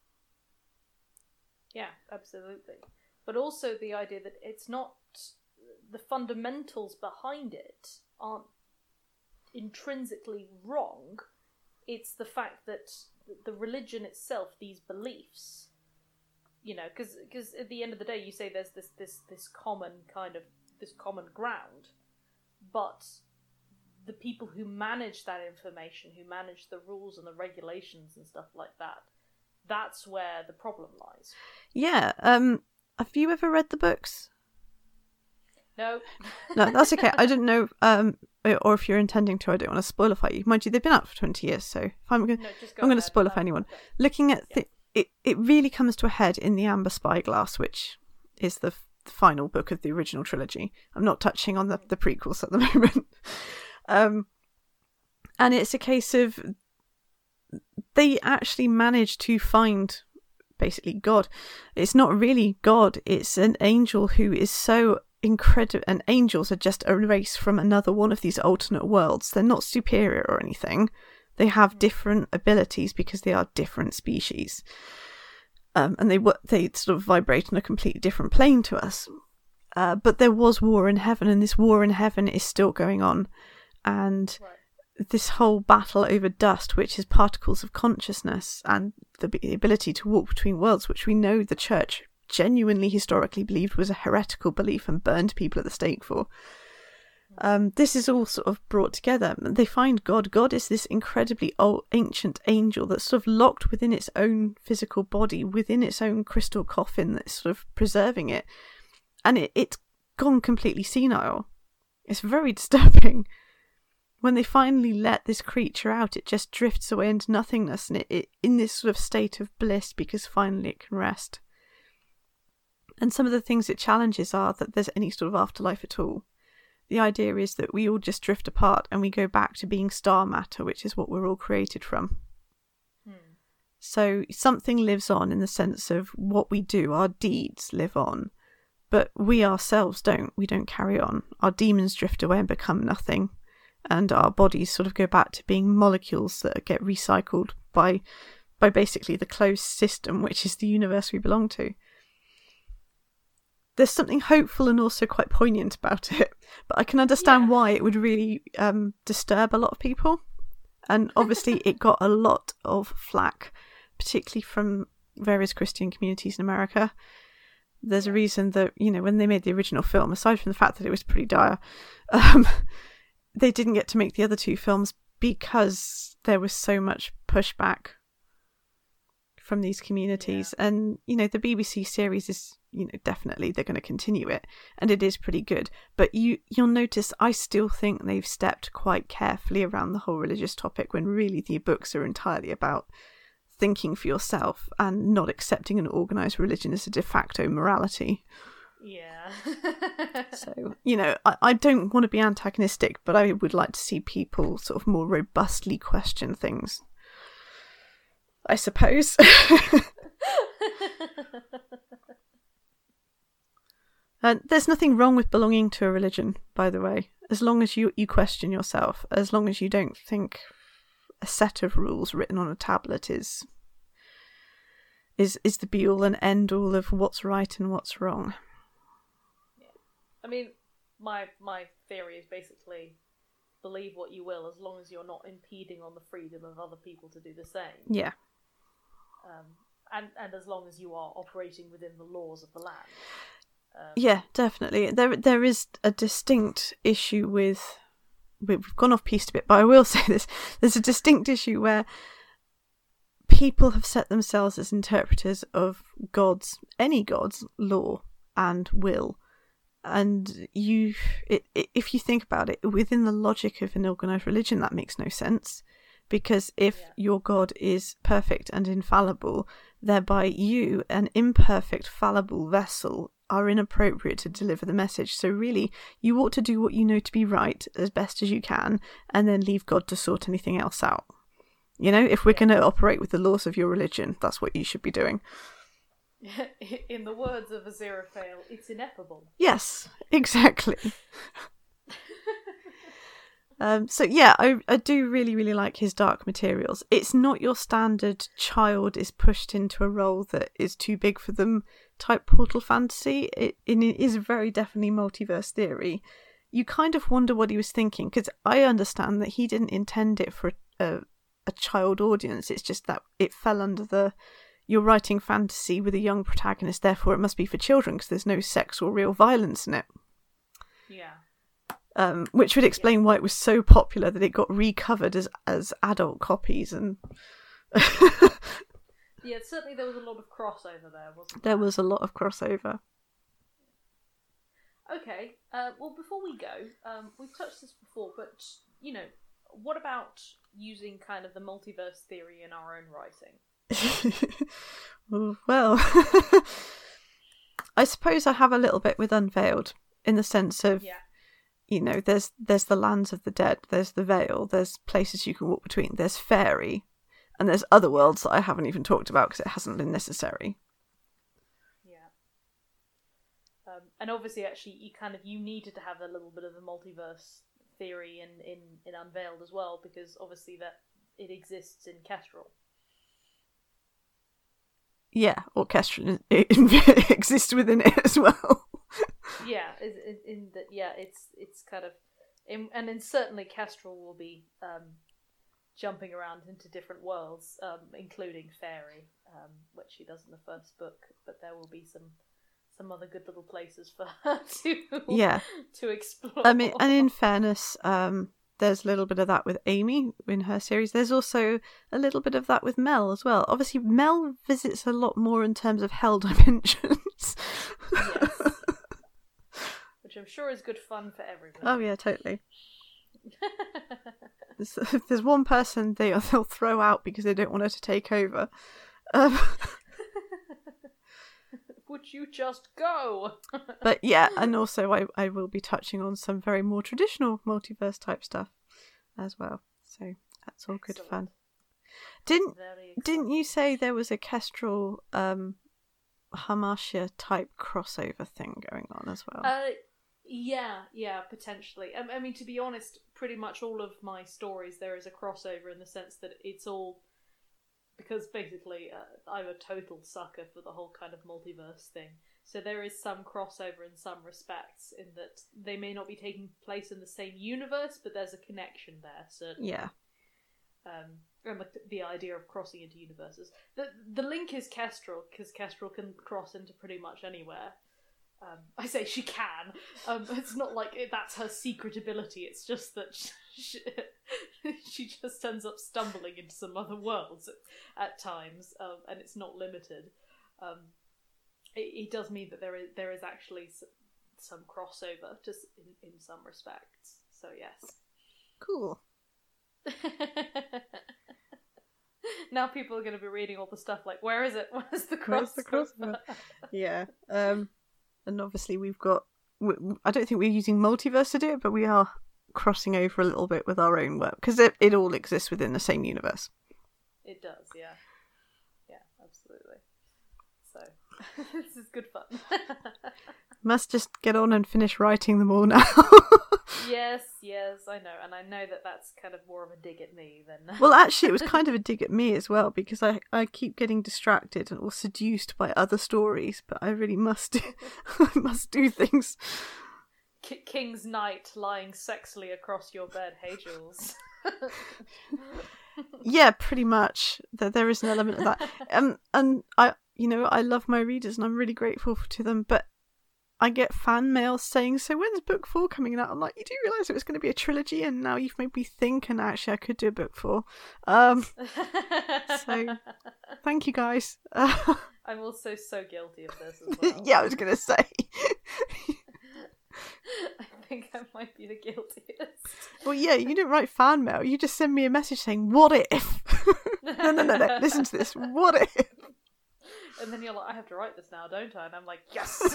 [SPEAKER 1] Yeah, absolutely. But also the idea that it's not... the fundamentals behind it aren't intrinsically wrong. It's the fact that the religion itself, these beliefs, you know, because because at the end of the day, you say there's this this this common kind of this common ground, but the people who manage that information, who manage the rules and the regulations and stuff like that, that's where the problem lies.
[SPEAKER 2] Yeah. Um. Have you ever read the books?
[SPEAKER 1] No.
[SPEAKER 2] No, that's okay. I didn't know. Um. Or if you're intending to, I don't want to spoilify you. Mind you, they've been out for twenty years, so if I'm going,
[SPEAKER 1] no, go
[SPEAKER 2] I'm going to spoilify
[SPEAKER 1] um,
[SPEAKER 2] anyone.
[SPEAKER 1] okay.
[SPEAKER 2] Looking at
[SPEAKER 1] yeah.
[SPEAKER 2] the, it, it really comes to a head in the Amber Spyglass, which is the, f- the final book of the original trilogy. I'm not touching on the, the prequels at the moment. um, and it's a case of they actually managed to find basically God. It's not really God. It's an angel who is so incredible, and angels are just a race from another one of these alternate worlds. They're not superior or anything. They have different abilities because they are different species. Um, and they they sort of vibrate on a completely different plane to us. Uh, but there was war in heaven, and this war in heaven is still going on. And right. this whole battle over dust, which is particles of consciousness, and the, the ability to walk between worlds, which we know the church genuinely historically believed was a heretical belief and burned people at the stake for. Um, this is all sort of brought together. They find God. God is this incredibly old, ancient angel that's sort of locked within its own physical body, within its own crystal coffin that's sort of preserving it. And it, it's gone completely senile. It's very disturbing. When they finally let this creature out, it just drifts away into nothingness, and it, it in this sort of state of bliss because finally it can rest. And some of the things it challenges are that there's any sort of afterlife at all. The idea is that we all just drift apart and we go back to being star matter, which is what we're all created from. Hmm. So something lives on in the sense of what we do, our deeds live on. But we ourselves don't. We don't carry on. Our demons drift away and become nothing. And our bodies sort of go back to being molecules that get recycled by, by basically the closed system, which is the universe we belong to. There's something hopeful and also quite poignant about it, but I can understand yeah. why it would really um, disturb a lot of people. And obviously it got a lot of flack, particularly from various Christian communities in America. There's a reason that, you know, when they made the original film, aside from the fact that it was pretty dire, um, they didn't get to make the other two films because there was so much pushback from these communities. Yeah. And, you know, the B B C series is, you know, definitely they're going to continue it, and it is pretty good. But you, you'll notice I still think they've stepped quite carefully around the whole religious topic, when really the books are entirely about thinking for yourself and not accepting an organised religion as a de facto morality.
[SPEAKER 1] Yeah.
[SPEAKER 2] So, you know, I, I don't want to be antagonistic, but I would like to see people sort of more robustly question things, I suppose. Uh, there's nothing wrong with belonging to a religion, by the way, as long as you, you question yourself, as long as you don't think a set of rules written on a tablet is is is the be-all and end-all of what's right and what's wrong.
[SPEAKER 1] Yeah. I mean, my my theory is basically believe what you will as long as you're not impeding on the freedom of other people to do the same.
[SPEAKER 2] Yeah.
[SPEAKER 1] Um, and, and as long as you are operating within the laws of the land. Um,
[SPEAKER 2] yeah, definitely. There, there is a distinct issue with. We've gone off piste a bit, but I will say this: there's a distinct issue where people have set themselves as interpreters of God's, any God's law and will, and you, it, it, if you think about it, within the logic of an organised religion, that makes no sense. Because if yeah. your God is perfect and infallible, thereby you, an imperfect, fallible vessel, are inappropriate to deliver the message. So really, you ought to do what you know to be right as best as you can, and then leave God to sort anything else out. You know, if we're yeah. going to operate with the laws of your religion, that's what you should be doing.
[SPEAKER 1] In the words of Aziraphale, it's ineffable.
[SPEAKER 2] Yes, exactly. Um, so yeah, I, I do really, really like his Dark Materials. It's not your standard child is pushed into a role that is too big for them type portal fantasy. It, it is very definitely multiverse theory. You kind of wonder what he was thinking, because I understand that he didn't intend it for a, a, a child audience. It's just that it fell under the, you're writing fantasy with a young protagonist, therefore it must be for children because there's no sex or real violence in it.
[SPEAKER 1] Yeah.
[SPEAKER 2] Um, which would explain why it was so popular that it got recovered as as adult copies. And
[SPEAKER 1] yeah, certainly there was a lot of crossover there, wasn't
[SPEAKER 2] there? There was a lot of crossover.
[SPEAKER 1] Okay, uh, well, before we go, um, we've touched this before, but, you know, what about using kind of the multiverse theory in our own writing?
[SPEAKER 2] Well, I suppose I have a little bit with Unveiled, in the sense of, yeah. you know, there's there's the lands of the dead, there's the Vale, there's places you can walk between, there's fairy, and there's other worlds that I haven't even talked about because it hasn't been necessary.
[SPEAKER 1] Yeah. Um, and obviously, actually, you kind of you needed to have a little bit of the multiverse theory in, in, in Unveiled as well, because obviously that it exists in Kestrel.
[SPEAKER 2] Yeah, or Kestrel it exists within it as well.
[SPEAKER 1] Yeah, in, in that, yeah, it's it's kind of, in, and then certainly Kestrel will be um, jumping around into different worlds, um, including Fairy, um, which she does in the first book. But there will be some some other good little places for her to
[SPEAKER 2] yeah
[SPEAKER 1] to explore.
[SPEAKER 2] I mean, and in fairness, um, there's a little bit of that with Amy in her series. There's also a little bit of that with Mel as well. Obviously, Mel visits a lot more in terms of hell dimensions.
[SPEAKER 1] Yes. Which I'm sure is good fun for everyone.
[SPEAKER 2] Oh yeah, totally. there's, if there's one person they, they'll throw out because they don't want her to take over. Um,
[SPEAKER 1] Would you just go?
[SPEAKER 2] But yeah, and also I, I will be touching on some very more traditional multiverse type stuff as well. So that's all good
[SPEAKER 1] Excellent.
[SPEAKER 2] fun. Didn't
[SPEAKER 1] Very
[SPEAKER 2] didn't you
[SPEAKER 1] exciting.
[SPEAKER 2] say there was a Kestrel um Hamartia type crossover thing going on as well?
[SPEAKER 1] Uh, yeah, yeah, potentially. I, I mean, to be honest, pretty much all of my stories there is a crossover in the sense that it's all because basically uh, I'm a total sucker for the whole kind of multiverse thing. So there is some crossover in some respects, in that they may not be taking place in the same universe, but there's a connection there, certainly.
[SPEAKER 2] Yeah.
[SPEAKER 1] Um, and the, the idea of crossing into universes. The the link is Kestrel, because Kestrel can cross into pretty much anywhere. Um, I say she can. Um, it's not like it, that's her secret ability. It's just that she, she just ends up stumbling into some other worlds at, at times, um, and it's not limited. Um, it, it does mean that there is there is actually some, some crossover, just in, in some respects. So yes.
[SPEAKER 2] Cool.
[SPEAKER 1] Now people are going to be reading all the stuff like, where is it? Where's the crossover?
[SPEAKER 2] Where's the crossover? Yeah. Um, and obviously we've got. We, I don't think we're using multiverse to do it, but we are crossing over a little bit with our own work because it, it all exists within the same universe.
[SPEAKER 1] It does, yeah. Yeah, absolutely. So, this is good fun.
[SPEAKER 2] Must just get on and finish writing them all now.
[SPEAKER 1] Yes, yes, I know. And I know that that's kind of more of a dig at me than...
[SPEAKER 2] Well, actually, it was kind of a dig at me as well, because I, I keep getting distracted and or seduced by other stories, but I really must do, I must do things.
[SPEAKER 1] K- King's Knight lying sexily across your bed. Hey, Jules.
[SPEAKER 2] Yeah, pretty much. That there is an element of that. Um, and I, you know, I love my readers and I'm really grateful to them, but I get fan mail saying, so when's book four coming out? I'm like, you do realise it was going to be a trilogy and now you've made me think, and actually I could do a book four. Um, so thank you guys. Uh,
[SPEAKER 1] I'm also so guilty of this as well.
[SPEAKER 2] Yeah, I was going to say.
[SPEAKER 1] I think I might be the guiltiest.
[SPEAKER 2] Well, yeah, you didn't write fan mail. You just send me a message saying, what if? no, no, no, no, listen to this. What if?
[SPEAKER 1] And then you're like, I have to write this now, don't I? And I'm like, yes!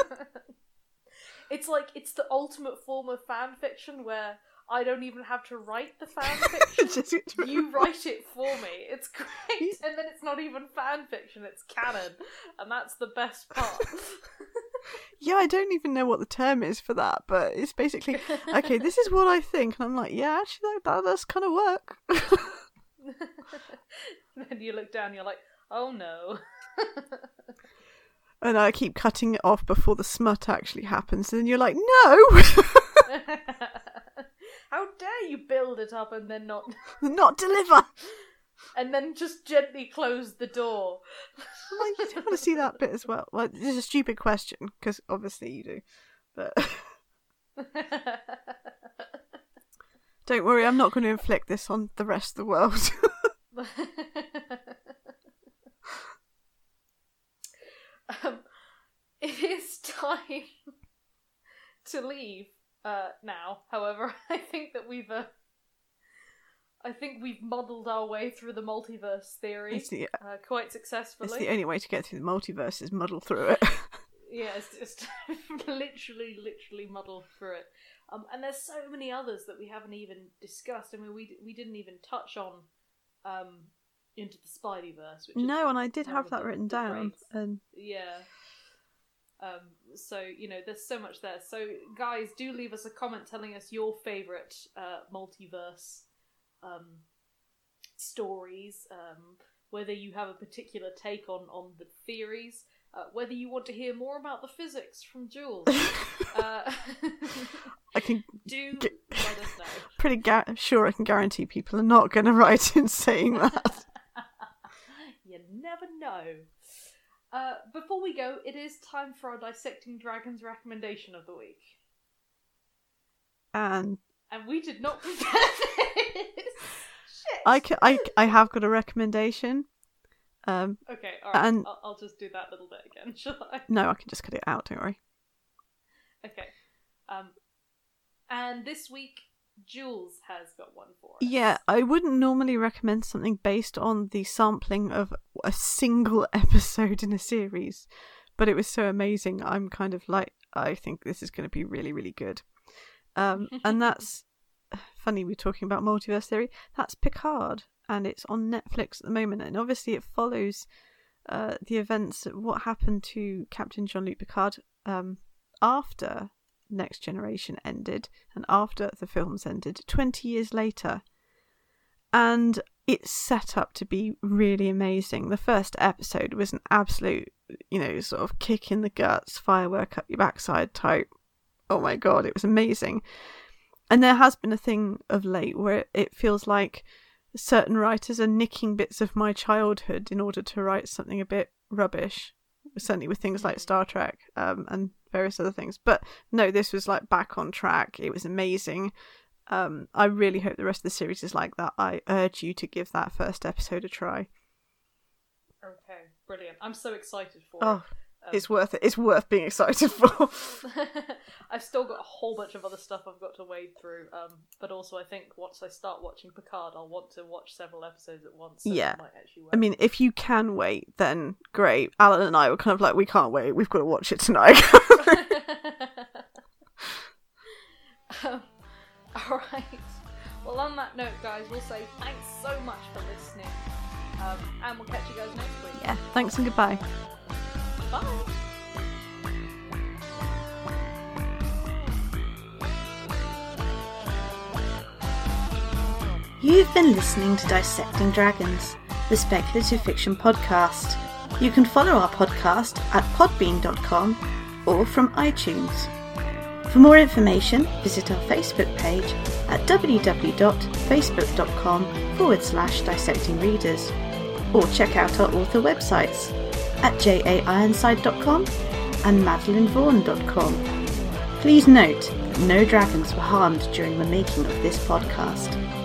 [SPEAKER 1] It's like, it's the ultimate form of fan fiction where I don't even have to write the fan fiction.
[SPEAKER 2] Just-
[SPEAKER 1] You write it for me. It's great. And then it's not even fan fiction, it's canon. And that's the best part.
[SPEAKER 2] Yeah, I don't even know what the term is for that, but it's basically, okay, this is what I think. And I'm like, yeah, actually, that, that does kind of work.
[SPEAKER 1] Then you look down and you're like, oh no.
[SPEAKER 2] And I keep cutting it off before the smut actually happens. And then you're like, no!
[SPEAKER 1] How dare you build it up and then not...
[SPEAKER 2] Not deliver!
[SPEAKER 1] And then just gently close the door.
[SPEAKER 2] I'm like, you don't want to see that bit as well. Well, this is a stupid question, because obviously you do. But don't worry, I'm not going to inflict this on the rest of the world.
[SPEAKER 1] um, it is time to leave uh, now. However, I think that we've... Uh, I think we've muddled our way through the multiverse theory
[SPEAKER 2] It's the,
[SPEAKER 1] uh, quite successfully.
[SPEAKER 2] it's the only way to get through the multiverse is muddle through it.
[SPEAKER 1] Yeah, it's just literally, literally muddled through it. Um, and there's so many others that we haven't even discussed. I mean, we we didn't even touch on um, Into the Spideyverse. Which is
[SPEAKER 2] No, and I did
[SPEAKER 1] one
[SPEAKER 2] have
[SPEAKER 1] of
[SPEAKER 2] that
[SPEAKER 1] the-
[SPEAKER 2] written
[SPEAKER 1] the
[SPEAKER 2] down.
[SPEAKER 1] greats.
[SPEAKER 2] And
[SPEAKER 1] Yeah. Um, so, you know, there's so much there. So, guys, do leave us a comment telling us your favourite uh, multiverse um, stories, um, whether you have a particular take on, on the theories, uh, whether you want to hear more about the physics from Jules. uh,
[SPEAKER 2] I can
[SPEAKER 1] do
[SPEAKER 2] get,
[SPEAKER 1] let us know.
[SPEAKER 2] Pretty ga- sure I can guarantee people are not going to write in saying that.
[SPEAKER 1] You never know. Uh, before we go, it is time for our Dissecting Dragons recommendation of the week.
[SPEAKER 2] And
[SPEAKER 1] And we did not prepare this. Shit.
[SPEAKER 2] I, can, I, I have got a recommendation. Um,
[SPEAKER 1] okay, alright.
[SPEAKER 2] and
[SPEAKER 1] I'll, I'll just do that little bit again, shall I?
[SPEAKER 2] No, I can just cut it out, don't worry.
[SPEAKER 1] Okay. Um, and this week, Jules has got one for us.
[SPEAKER 2] Yeah, I wouldn't normally recommend something based on the sampling of a single episode in a series, but it was so amazing. I'm kind of like, I think this is going to be really, really good. Um, and that's funny. We're talking about multiverse theory. That's Picard, and it's on Netflix at the moment. And obviously, it follows uh, the events. What happened to Captain Jean-Luc Picard um, after Next Generation ended and after the films ended twenty years later, and it's set up to be really amazing. The first episode was an absolute, you know, sort of kick in the guts, firework up your backside type. Oh my god, it was amazing. And there has been a thing of late where it feels like certain writers are nicking bits of my childhood in order to write something a bit rubbish, certainly with things like Star Trek um, and various other things. But no, this was like back on track. It was amazing. Um, I really hope the rest of the series is like that. I urge you to give that first episode a try.
[SPEAKER 1] Okay, brilliant. I'm so excited for
[SPEAKER 2] oh,
[SPEAKER 1] it. Um,
[SPEAKER 2] it's worth it. It's worth being excited for.
[SPEAKER 1] I've still got a whole bunch of other stuff I've got to wade through, um, but also I think once I start watching Picard, I'll want to watch several episodes at once. So
[SPEAKER 2] yeah.
[SPEAKER 1] It might actually work.
[SPEAKER 2] I mean, if you can wait, then great. Alan and I were kind of like, we can't wait. We've got to watch it tonight.
[SPEAKER 1] um, Alright. Well, on that note, guys, we'll say thanks so much for listening. Um, and we'll catch you guys next week.
[SPEAKER 2] Yeah, thanks and goodbye.
[SPEAKER 1] Bye.
[SPEAKER 3] You've been listening to Dissecting Dragons, the speculative fiction podcast. You can follow our podcast at podbean dot com or from iTunes. For more information, visit our Facebook page at www.facebook.com forward slash dissecting readers, or check out our author websites at j a ironside dot com and madeline vaughan dot com. Please note that no dragons were harmed during the making of this podcast.